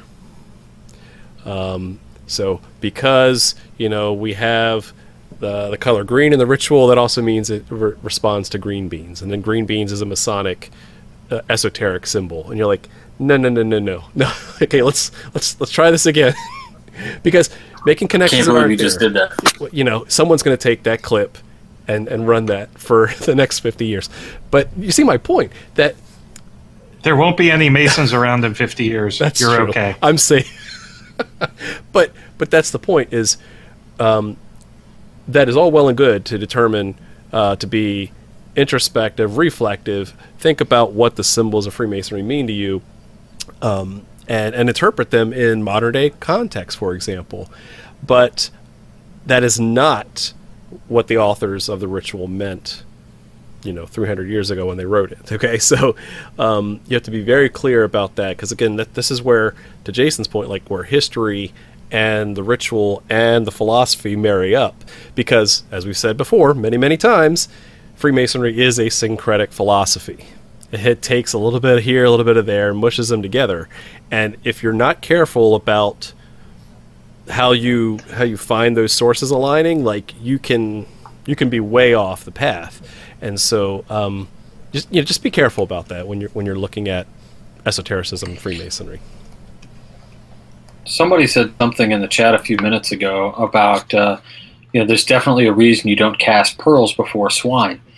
A: Um, so because, you know, we have the, the color green in the ritual, that also means it re- responds to green beans. And then green beans is a Masonic uh, esoteric symbol. And you're like, no, no, no, no, no. no. Okay, let's let's let's try this again. Because making connections
C: Can't believe
A: aren't
C: you just
A: there.
C: did that.
A: You know, someone's going to take that clip and, and run that for the next fifty years. But you see my point, that
B: there won't be any Masons around in fifty years.
A: that's
B: You're
A: true.
B: okay.
A: I'm safe. but but that's the point, is um, that is all well and good to determine, uh, to be introspective, reflective, think about what the symbols of Freemasonry mean to you, um, and, and interpret them in modern day context, for example. But that is not what the authors of the ritual meant, you know, three hundred years ago when they wrote it. Okay, so um, you have to be very clear about that, because again, that this is where, to Jason's point, like where history and the ritual and the philosophy marry up. Because, as we've said before many, many times, Freemasonry is a syncretic philosophy. It takes a little bit here, a little bit of there, and mushes them together. And if you're not careful about how you how you find those sources aligning, like you can you can be way off the path. And so, um, just you know, just be careful about that when you're when you're looking at esotericism and Freemasonry.
C: Somebody said something in the chat a few minutes ago about uh, you know, there's definitely a reason you don't cast pearls before swine.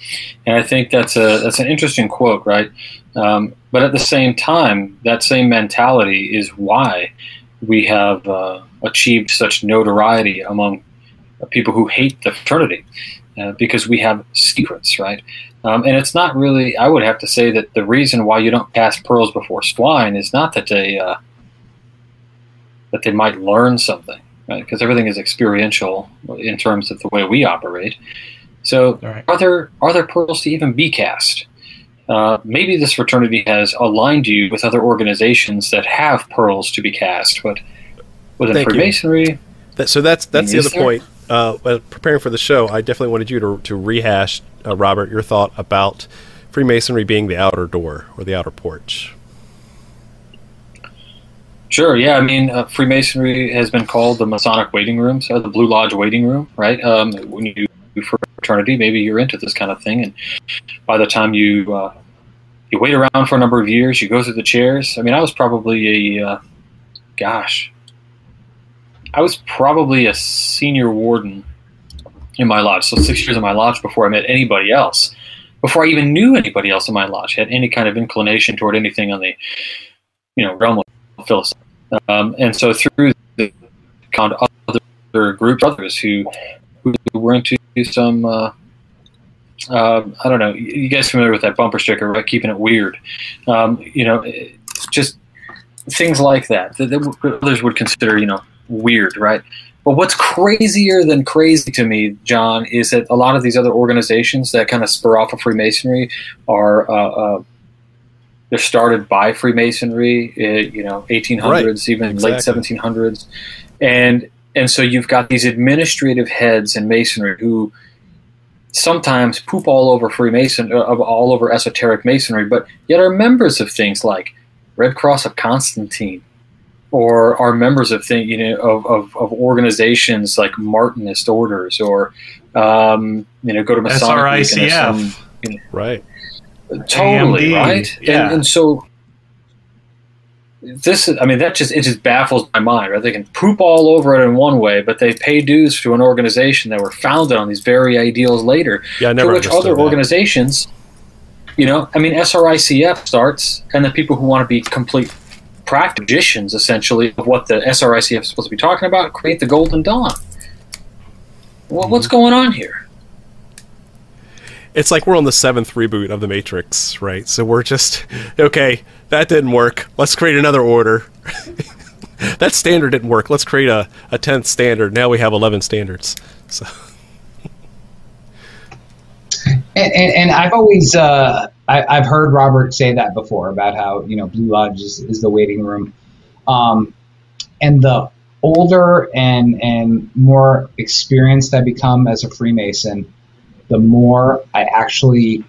C: And I think that's a that's an interesting quote, right? Um, but at the same time, that same mentality is why we have uh, achieved such notoriety among people who hate the fraternity, uh, because we have secrets, right? Um, and it's not really, I would have to say that the reason why you don't cast pearls before swine is not that they uh, that they might learn something, right? Because everything is experiential in terms of the way we operate. So
B: right.
C: are there are there pearls to even be cast? Uh, maybe this fraternity has aligned you with other organizations that have pearls to be cast, but within
A: Thank
C: Freemasonry...
A: You. That, so that's that's the
C: Is
A: other
C: there?
A: point. Uh, when preparing for the show, I definitely wanted you to to rehash, uh, Robert, your thought about Freemasonry being the outer door or the outer porch.
C: Sure, yeah. I mean, uh, Freemasonry has been called the Masonic waiting room, so the Blue Lodge waiting room, right? Um, when you do fraternity, maybe you're into this kind of thing, and by the time you uh, you wait around for a number of years, you go through the chairs. I mean, I was probably a, uh, gosh, I was probably a senior warden in my lodge, so six years in my lodge before I met anybody else, before I even knew anybody else in my lodge, had any kind of inclination toward anything on the, you know, realm of philosophy. Um, and so through the found other groups, others who who were into some, uh, uh, I don't know, you guys familiar with that bumper sticker, right? Keeping it weird. Um, you know, just things like that, that, that others would consider, you know, weird, right? But what's crazier than crazy to me, John, is that a lot of these other organizations that kind of spur off of Freemasonry are, uh, uh, they're started by Freemasonry, uh, you know, eighteen hundreds, right. even
A: exactly.
C: late seventeen hundreds. And and so you've got these administrative heads in Masonry who sometimes poop all over Freemason, uh, all over esoteric Masonry, but yet are members of things like Red Cross of Constantine, or are members of thing, you know, of, of, of organizations like Martinist orders, or um, you know, go to Masonic
B: S R I C F,
C: League and some, you know,
A: right?
C: Totally,
B: A M D,
C: right?
B: yeah.
C: And, and so this is, I mean, that just, it just baffles my mind, right? They can poop all over it in one way, but they pay dues to an organization that were founded on these very ideals later.
A: Yeah, I never
C: to which
A: understood
C: other
A: that.
C: organizations, you know, I mean, S R I C F starts, and the people who want to be complete practitioners, essentially, of what the S R I C F is supposed to be talking about, create the Golden Dawn. Well,
A: Mm-hmm.
C: what's going on here?
A: It's like we're on the seventh reboot of The Matrix, right? So we're just, okay, that didn't work. Let's create another order. That standard didn't work. Let's create a, a tenth standard. Now we have eleven standards. So,
D: and, and, and I've always, uh, I, I've heard Robert say that before about how, you know, Blue Lodge is, is the waiting room. Um, and the older and, and more experienced I become as a Freemason, the more I actually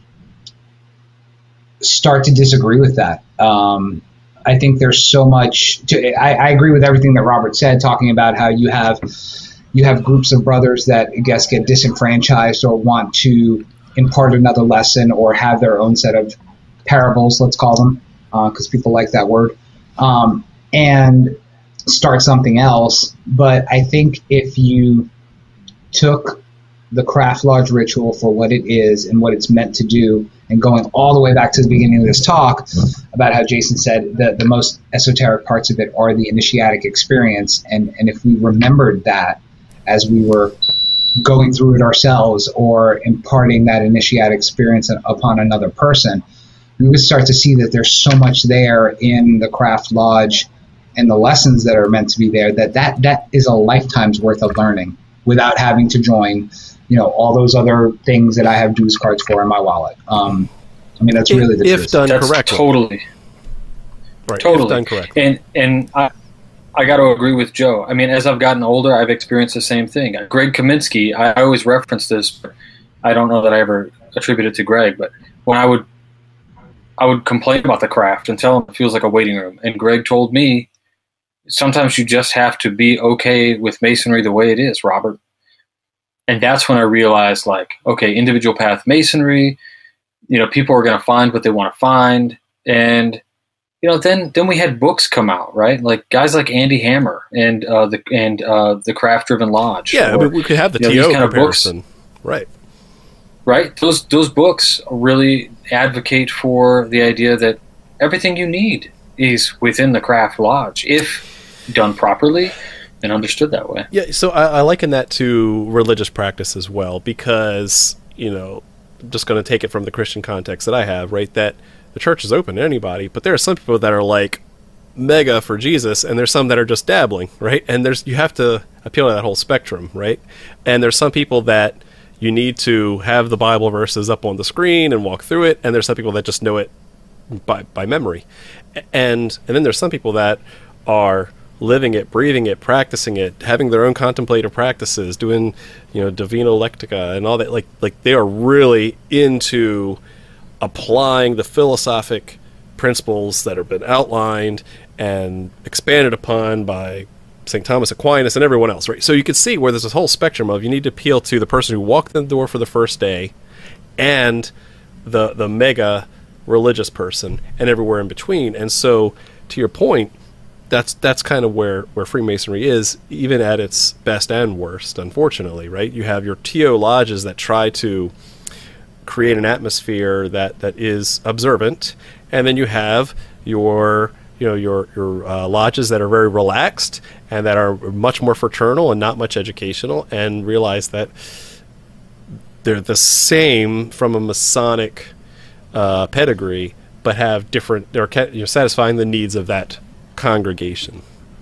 D: start to disagree with that. Um, I think there's so much to, I, I agree with everything that Robert said, talking about how you have you have groups of brothers that I guess get disenfranchised or want to impart another lesson or have their own set of parables, let's call them, because uh, people like that word, um, and start something else. But I think if you took the Craft Lodge ritual for what it is and what it's meant to do, and going all the way back to the beginning of this talk about how Jason said that the most esoteric parts of it are the initiatic experience, and, and if we remembered that as we were going through it ourselves or imparting that initiatic experience upon another person, we would start to see that there's so much there in the Craft Lodge and the lessons that are meant to be there that that, that is a lifetime's worth of learning without having to join, you know, all those other things that I have dues cards for in my wallet. Um, I mean, that's really the
A: if
D: truth.
A: done
C: That's
A: correctly.
C: totally.
A: Right,
C: Totally.
A: if done correctly.
C: And and I I got to agree with Joe. I mean, as I've gotten older, I've experienced the same thing. Greg Kaminsky, I, I always reference this, but I don't know that I ever attribute it to Greg, but when I would I would complain about the craft and tell him it feels like a waiting room. And Greg told me, sometimes you just have to be okay with Masonry the way it is, Robert. And that's when I realized, like, okay, individual path Masonry, you know, people are going to find what they want to find. And, you know, then then we had books come out, right? Like guys like Andy Hammer and uh, the and uh, the Craft Driven Lodge.
A: Yeah,
C: or,
A: I mean, we could have the
C: you know,
A: T O
C: these kind of books.
A: comparison. Right.
C: right? Those those books really advocate for the idea that everything you need is within the craft lodge, if done properly and understood that way.
A: Yeah, so I, I liken that to religious practice as well, because, you know, I'm just going to take it from the Christian context that I have, right, that the church is open to anybody, but there are some people that are like mega for Jesus, and there's some that are just dabbling, right? And there's you have to appeal to that whole spectrum, right? And there's some people that you need to have the Bible verses up on the screen and walk through it, and there's some people that just know it by by memory. And and then there's some people that are living it, breathing it, practicing it, having their own contemplative practices, doing, you know, Divina Lectica and all that. Like, like they are really into applying the philosophic principles that have been outlined and expanded upon by Saint Thomas Aquinas and everyone else, right? So you can see where there's this whole spectrum of you need to appeal to the person who walked in the door for the first day and the the mega religious person and everywhere in between. And so, to your point, that's that's kind of where, where Freemasonry is, even at its best and worst, unfortunately, right? You have your T O lodges that try to create an atmosphere that, that is observant, and then you have your you know your your uh, lodges that are very relaxed and that are much more fraternal and not much educational, and realize that they're the same from a Masonic uh, pedigree, but have different. They're you know, satisfying the needs of that congregation.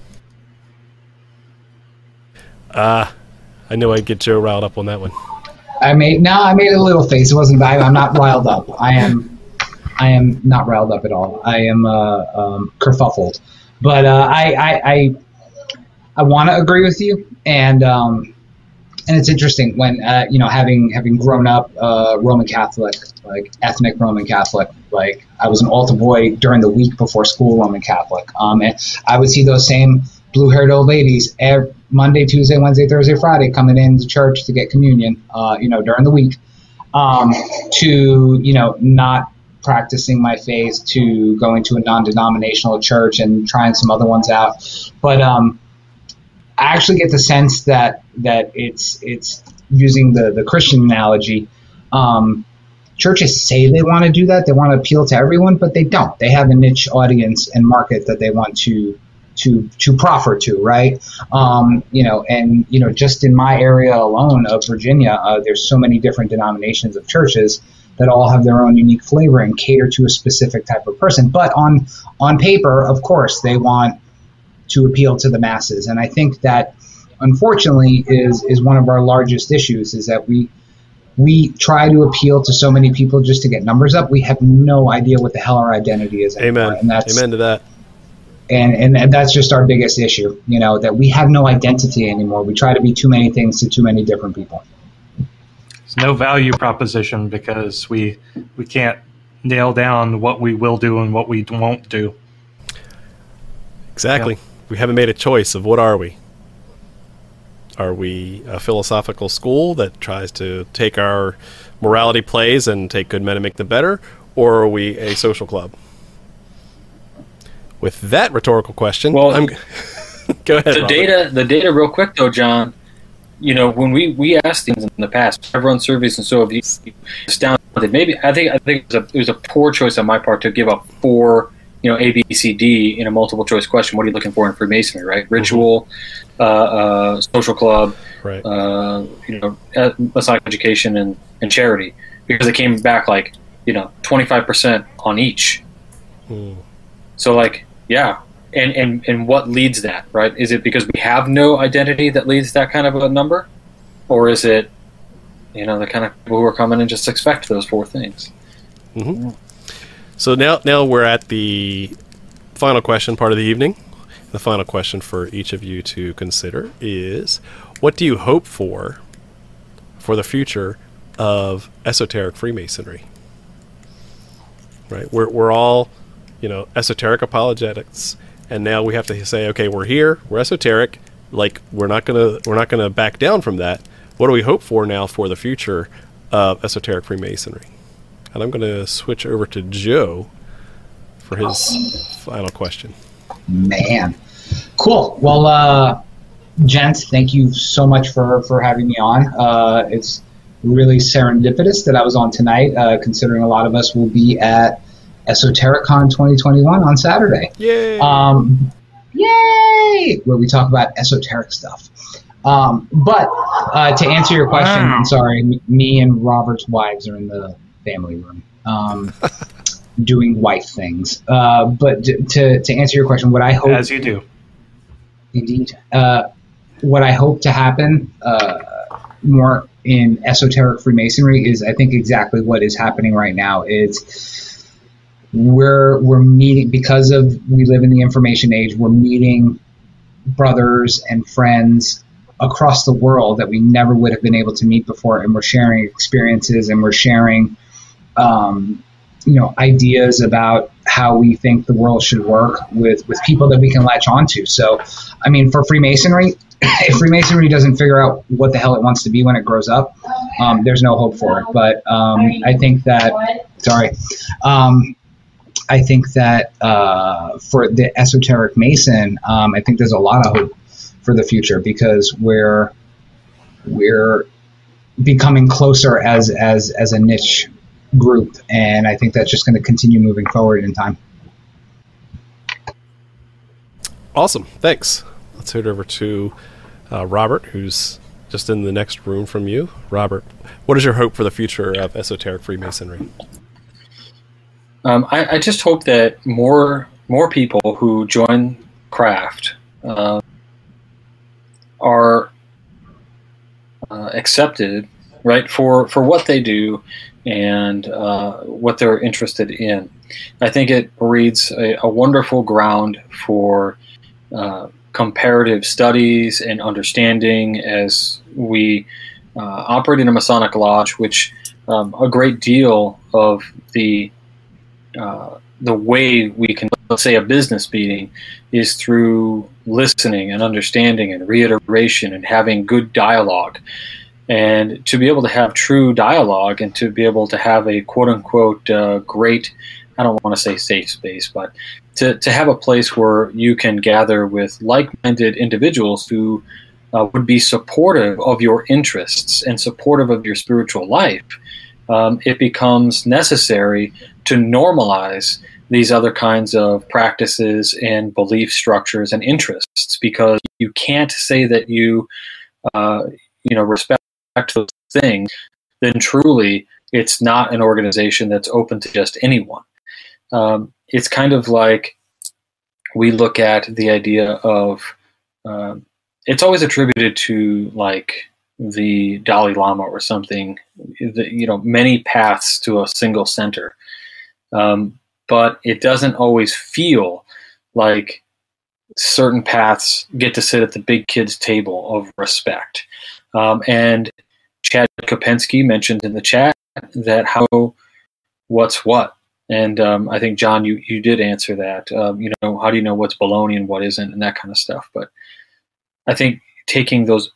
A: Ah, uh, I knew I'd get Joe riled up on that one.
D: I made no, I made a little face. It wasn't bad. I'm not riled up. I am, I am not riled up at all. I am uh, um, kerfuffled. But uh, I, I, I, I want to agree with you, and um, and it's interesting when uh, you know having having grown up uh, Roman Catholic, like ethnic Roman Catholic, like I was an altar boy during the week before school Roman Catholic, um, and I would see those same blue-haired old ladies every Monday, Tuesday, Wednesday, Thursday, Friday coming into church to get communion, uh, you know, during the week, um, to, you know, not practicing my faith, to going to a non-denominational church and trying some other ones out. But um, I actually get the sense that that it's it's using the, the Christian analogy. Um, churches say they want to do that. They want to appeal to everyone, but they don't. They have a niche audience and market that they want to to to proffer to, right? Um, you know, and, you know, just in my area alone of Virginia, uh, there's so many different denominations of churches that all have their own unique flavor and cater to a specific type of person. But on on paper, of course, they want to appeal to the masses. And I think that, unfortunately, is is one of our largest issues, is that we we try to appeal to so many people just to get numbers up. We have no idea what the hell our identity is anymore.
A: Amen.
D: And that's,
A: Amen to that.
D: And, and and that's just our biggest issue, you know, that we have no identity anymore. We try to be too many things to too many different people.
B: It's no value proposition because we we can't nail down what we will do and what we won't do.
A: Exactly.
B: Yeah.
A: We haven't made a choice of what are we. Are we a philosophical school that tries to take our morality plays and take good men and make them better, or are we a social club? With that rhetorical question,
C: well,
A: I'm go ahead.
C: The
A: Robert.
C: data, the data, real quick though, John. You know, when we, we asked things in the past, I've run surveys and so have you. Astounded. Maybe I think I think it was, a, it was a poor choice on my part to give up four, you know, A, B, C, D in a multiple choice question. What are you looking for in Freemasonry? Right, ritual, mm-hmm. uh, uh, social club,
A: right.
C: uh, you know, Masonic education and, and charity, because it came back like, you know, twenty-five percent on each. Mm. So like. Yeah, and, and and what leads that, right? Is it because we have no identity that leads that kind of a number? Or is it, you know, the kind of people who are coming and just expect those four things?
A: Mm-hmm. So now, now we're at the final question part of the evening. The final question for each of you to consider is, what do you hope for for the future of esoteric Freemasonry? Right, we're we're all, you know, esoteric apologetics, and now we have to say, okay, we're here, we're esoteric, like we're not gonna we're not gonna back down from that. What do we hope for now for the future of esoteric Freemasonry? And I'm gonna switch over to Joe for his final question.
D: Man, cool. Well, uh, gents, thank you so much for for having me on. Uh, it's really serendipitous that I was on tonight, uh, considering a lot of us will be at EsotericCon twenty twenty-one on Saturday.
A: Yay!
D: Um, yay! Where we talk about esoteric stuff. Um, but uh, to answer your question,
B: Wow.
D: I'm sorry, m- me and Robert's wives are in the family room um, doing wife things. Uh, but d- to, to answer your question, what I hope...
B: As you do.
D: Indeed. Uh, what I hope to happen uh, more in esoteric Freemasonry is, I think, exactly what is happening right now. It's we're we're meeting because of we live in the information age. We're meeting brothers and friends across the world that we never would have been able to meet before, and we're sharing experiences and we're sharing, um, you know, ideas about how we think the world should work with with people that we can latch onto. So, I mean, for Freemasonry, if Freemasonry doesn't figure out what the hell it wants to be when it grows up, um, there's no hope for it. But um, I think that, sorry, um, I think that uh, for the esoteric Mason, um, I think there's a lot of hope for the future because we're we're becoming closer as as as a niche group, and I think that's just going to continue moving forward in time.
A: Awesome. Thanks. Let's head over to uh, Robert, who's just in the next room from you. Robert, what is your hope for the future of esoteric Freemasonry?
C: Um, I, I just hope that more more people who join craft uh, are uh, accepted, right, for, for what they do and uh, what they're interested in. I think it breeds a, a wonderful ground for uh, comparative studies and understanding as we uh, operate in a Masonic lodge, which um, a great deal of the uh, the way we can, let's say, a business meeting is through listening and understanding and reiteration and having good dialogue. And to be able to have true dialogue and to be able to have a quote-unquote uh, great, I don't want to say safe space, but to, to have a place where you can gather with like-minded individuals who uh, would be supportive of your interests and supportive of your spiritual life, um, it becomes necessary to normalize these other kinds of practices and belief structures and interests, because you can't say that you, uh, you know, respect those things, then truly it's not an organization that's open to just anyone. Um, it's kind of like we look at the idea of, uh, it's always attributed to like the Dalai Lama or something, the, you know, many paths to a single center. Um, but it doesn't always feel like certain paths get to sit at the big kids' table of respect. Um, and Chad Kopensky mentioned in the chat that how, what's what. And um, I think, John, you, you did answer that. Um, you know, how do you know what's baloney and what isn't and that kind of stuff. But I think taking those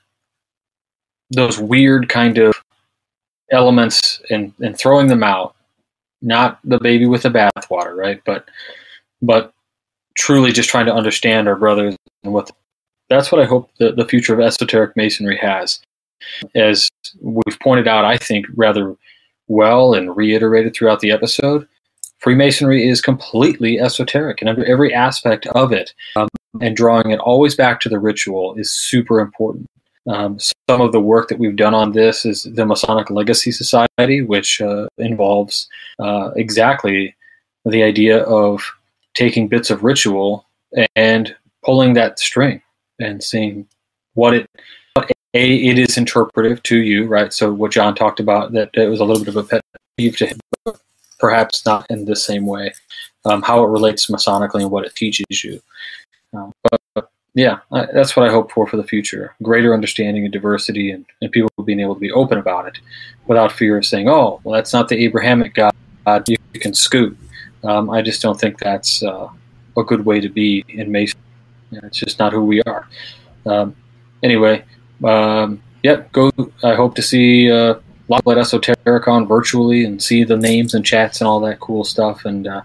C: those weird kind of elements and, and throwing them out, not the baby with the bathwater, right? But but truly just trying to understand our brothers and what the, that's what I hope the, the future of esoteric Masonry has. As we've pointed out, I think rather well and reiterated throughout the episode, Freemasonry is completely esoteric and under every aspect of it. Um, and drawing it always back to the ritual is super important. Um, some of the work that we've done on this is the Masonic Legacy Society, which uh, involves uh, exactly the idea of taking bits of ritual and pulling that string and seeing what it, what a it is interpretive to you, right? So what John talked about, that it was a little bit of a pet peeve to him, but perhaps not in the same way, um, how it relates Masonically and what it teaches you. Um, but, but yeah, I, that's what I hope for for the future. Greater understanding and diversity, and, and people being able to be open about it without fear of saying, oh, well, that's not the Abrahamic God, you, you can scoot. Um, I just don't think that's uh, a good way to be in Mason. It's just not who we are. Um, anyway, um, yeah, go. I hope to see uh, Live at Esotericon virtually and see the names and chats and all that cool stuff. And uh,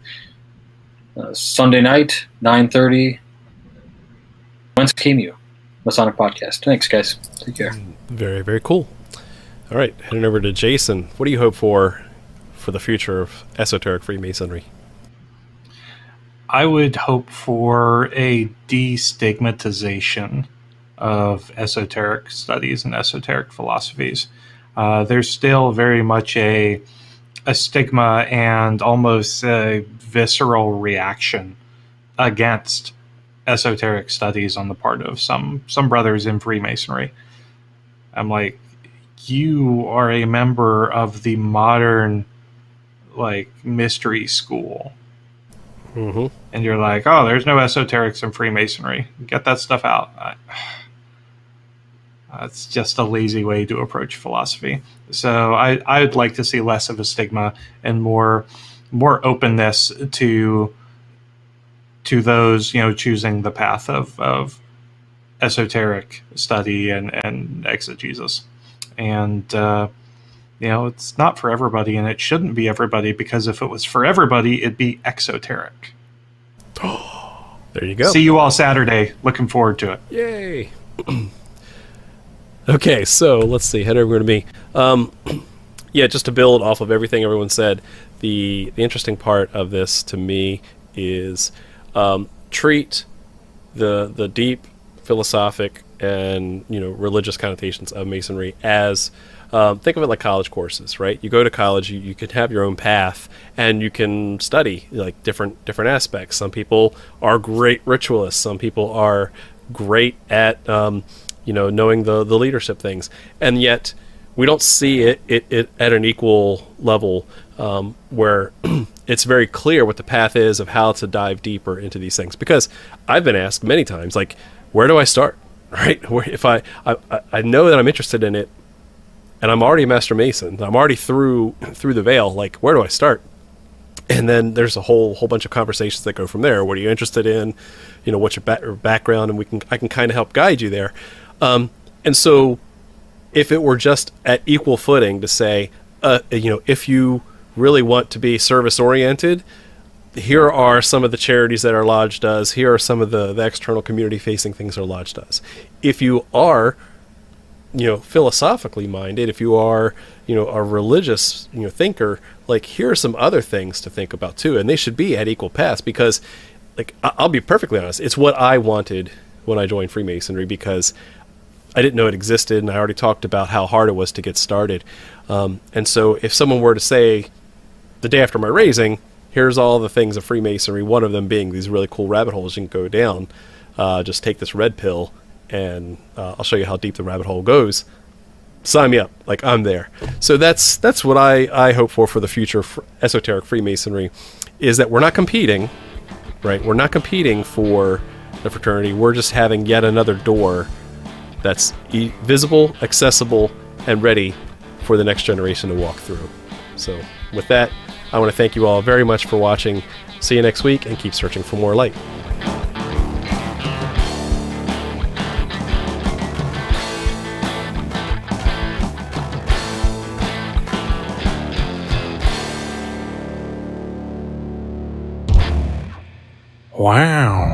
C: uh, Sunday night, nine thirty, Whence Came You? Masonic Podcast. Thanks, guys. Take care.
A: Very, very cool. All right, heading over to Jason. What do you hope for for the future of esoteric Freemasonry?
B: I would hope for a destigmatization of esoteric studies and esoteric philosophies. Uh, there's still very much a a stigma and almost a visceral reaction against esoteric studies on the part of some some brothers in Freemasonry. I'm like, you are a member of the modern, like, mystery school.
A: Mm-hmm.
B: And you're like, oh, there's no esoterics in Freemasonry. Get that stuff out. I, it's just a lazy way to approach philosophy. So I, I would like to see less of a stigma and more more openness to to those, you know, choosing the path of, of esoteric study and, and exegesis. And, uh, you know, it's not for everybody, and it shouldn't be everybody, because if it was for everybody, it'd be exoteric.
A: There you go.
B: See you all Saturday. Looking forward to it.
A: Yay. Okay, so let's see. Head over to me. Um, yeah, just to build off of everything everyone said, the, the interesting part of this to me is um, treat the the deep philosophic and, you know, religious connotations of Masonry as um, think of it like college courses, right? You go to college, you, you can have your own path, and you can study like different different aspects. Some people are great ritualists. Some people are great at um, you know, knowing the the leadership things, and yet we don't see it it, it at an equal level um, where it's very clear what the path is of how to dive deeper into these things. Because I've been asked many times, like, where do I start? Right? Where, if I, I I know that I'm interested in it, and I'm already a Master Mason, I'm already through through the veil. Like, where do I start? And then there's a whole whole bunch of conversations that go from there. What are you interested in? You know, what's your, ba- your background? And we can I can kind of help guide you there. Um, and so, if it were just at equal footing to say, uh, you know, if you really want to be service oriented, here are some of the charities that our lodge does. Here are some of the, the external community facing things our lodge does. If you are, you know, philosophically minded, if you are, you know, a religious, you know, thinker, like, here are some other things to think about too, and they should be at equal paths. Because, like, I'll be perfectly honest, it's what I wanted when I joined Freemasonry, because I didn't know it existed, and I already talked about how hard it was to get started. Um, and so if someone were to say, the day after my raising, here's all the things of Freemasonry, one of them being these really cool rabbit holes you can go down, uh, just take this red pill, and uh, I'll show you how deep the rabbit hole goes. Sign me up. Like, I'm there. So that's that's what I, I hope for for the future for esoteric Freemasonry, is that we're not competing, right? We're not competing for the fraternity. We're just having yet another door that's e- visible, accessible, and ready for the next generation to walk through. So with that, I want to thank you all very much for watching. See you next week, and keep searching for more light.
E: Wow.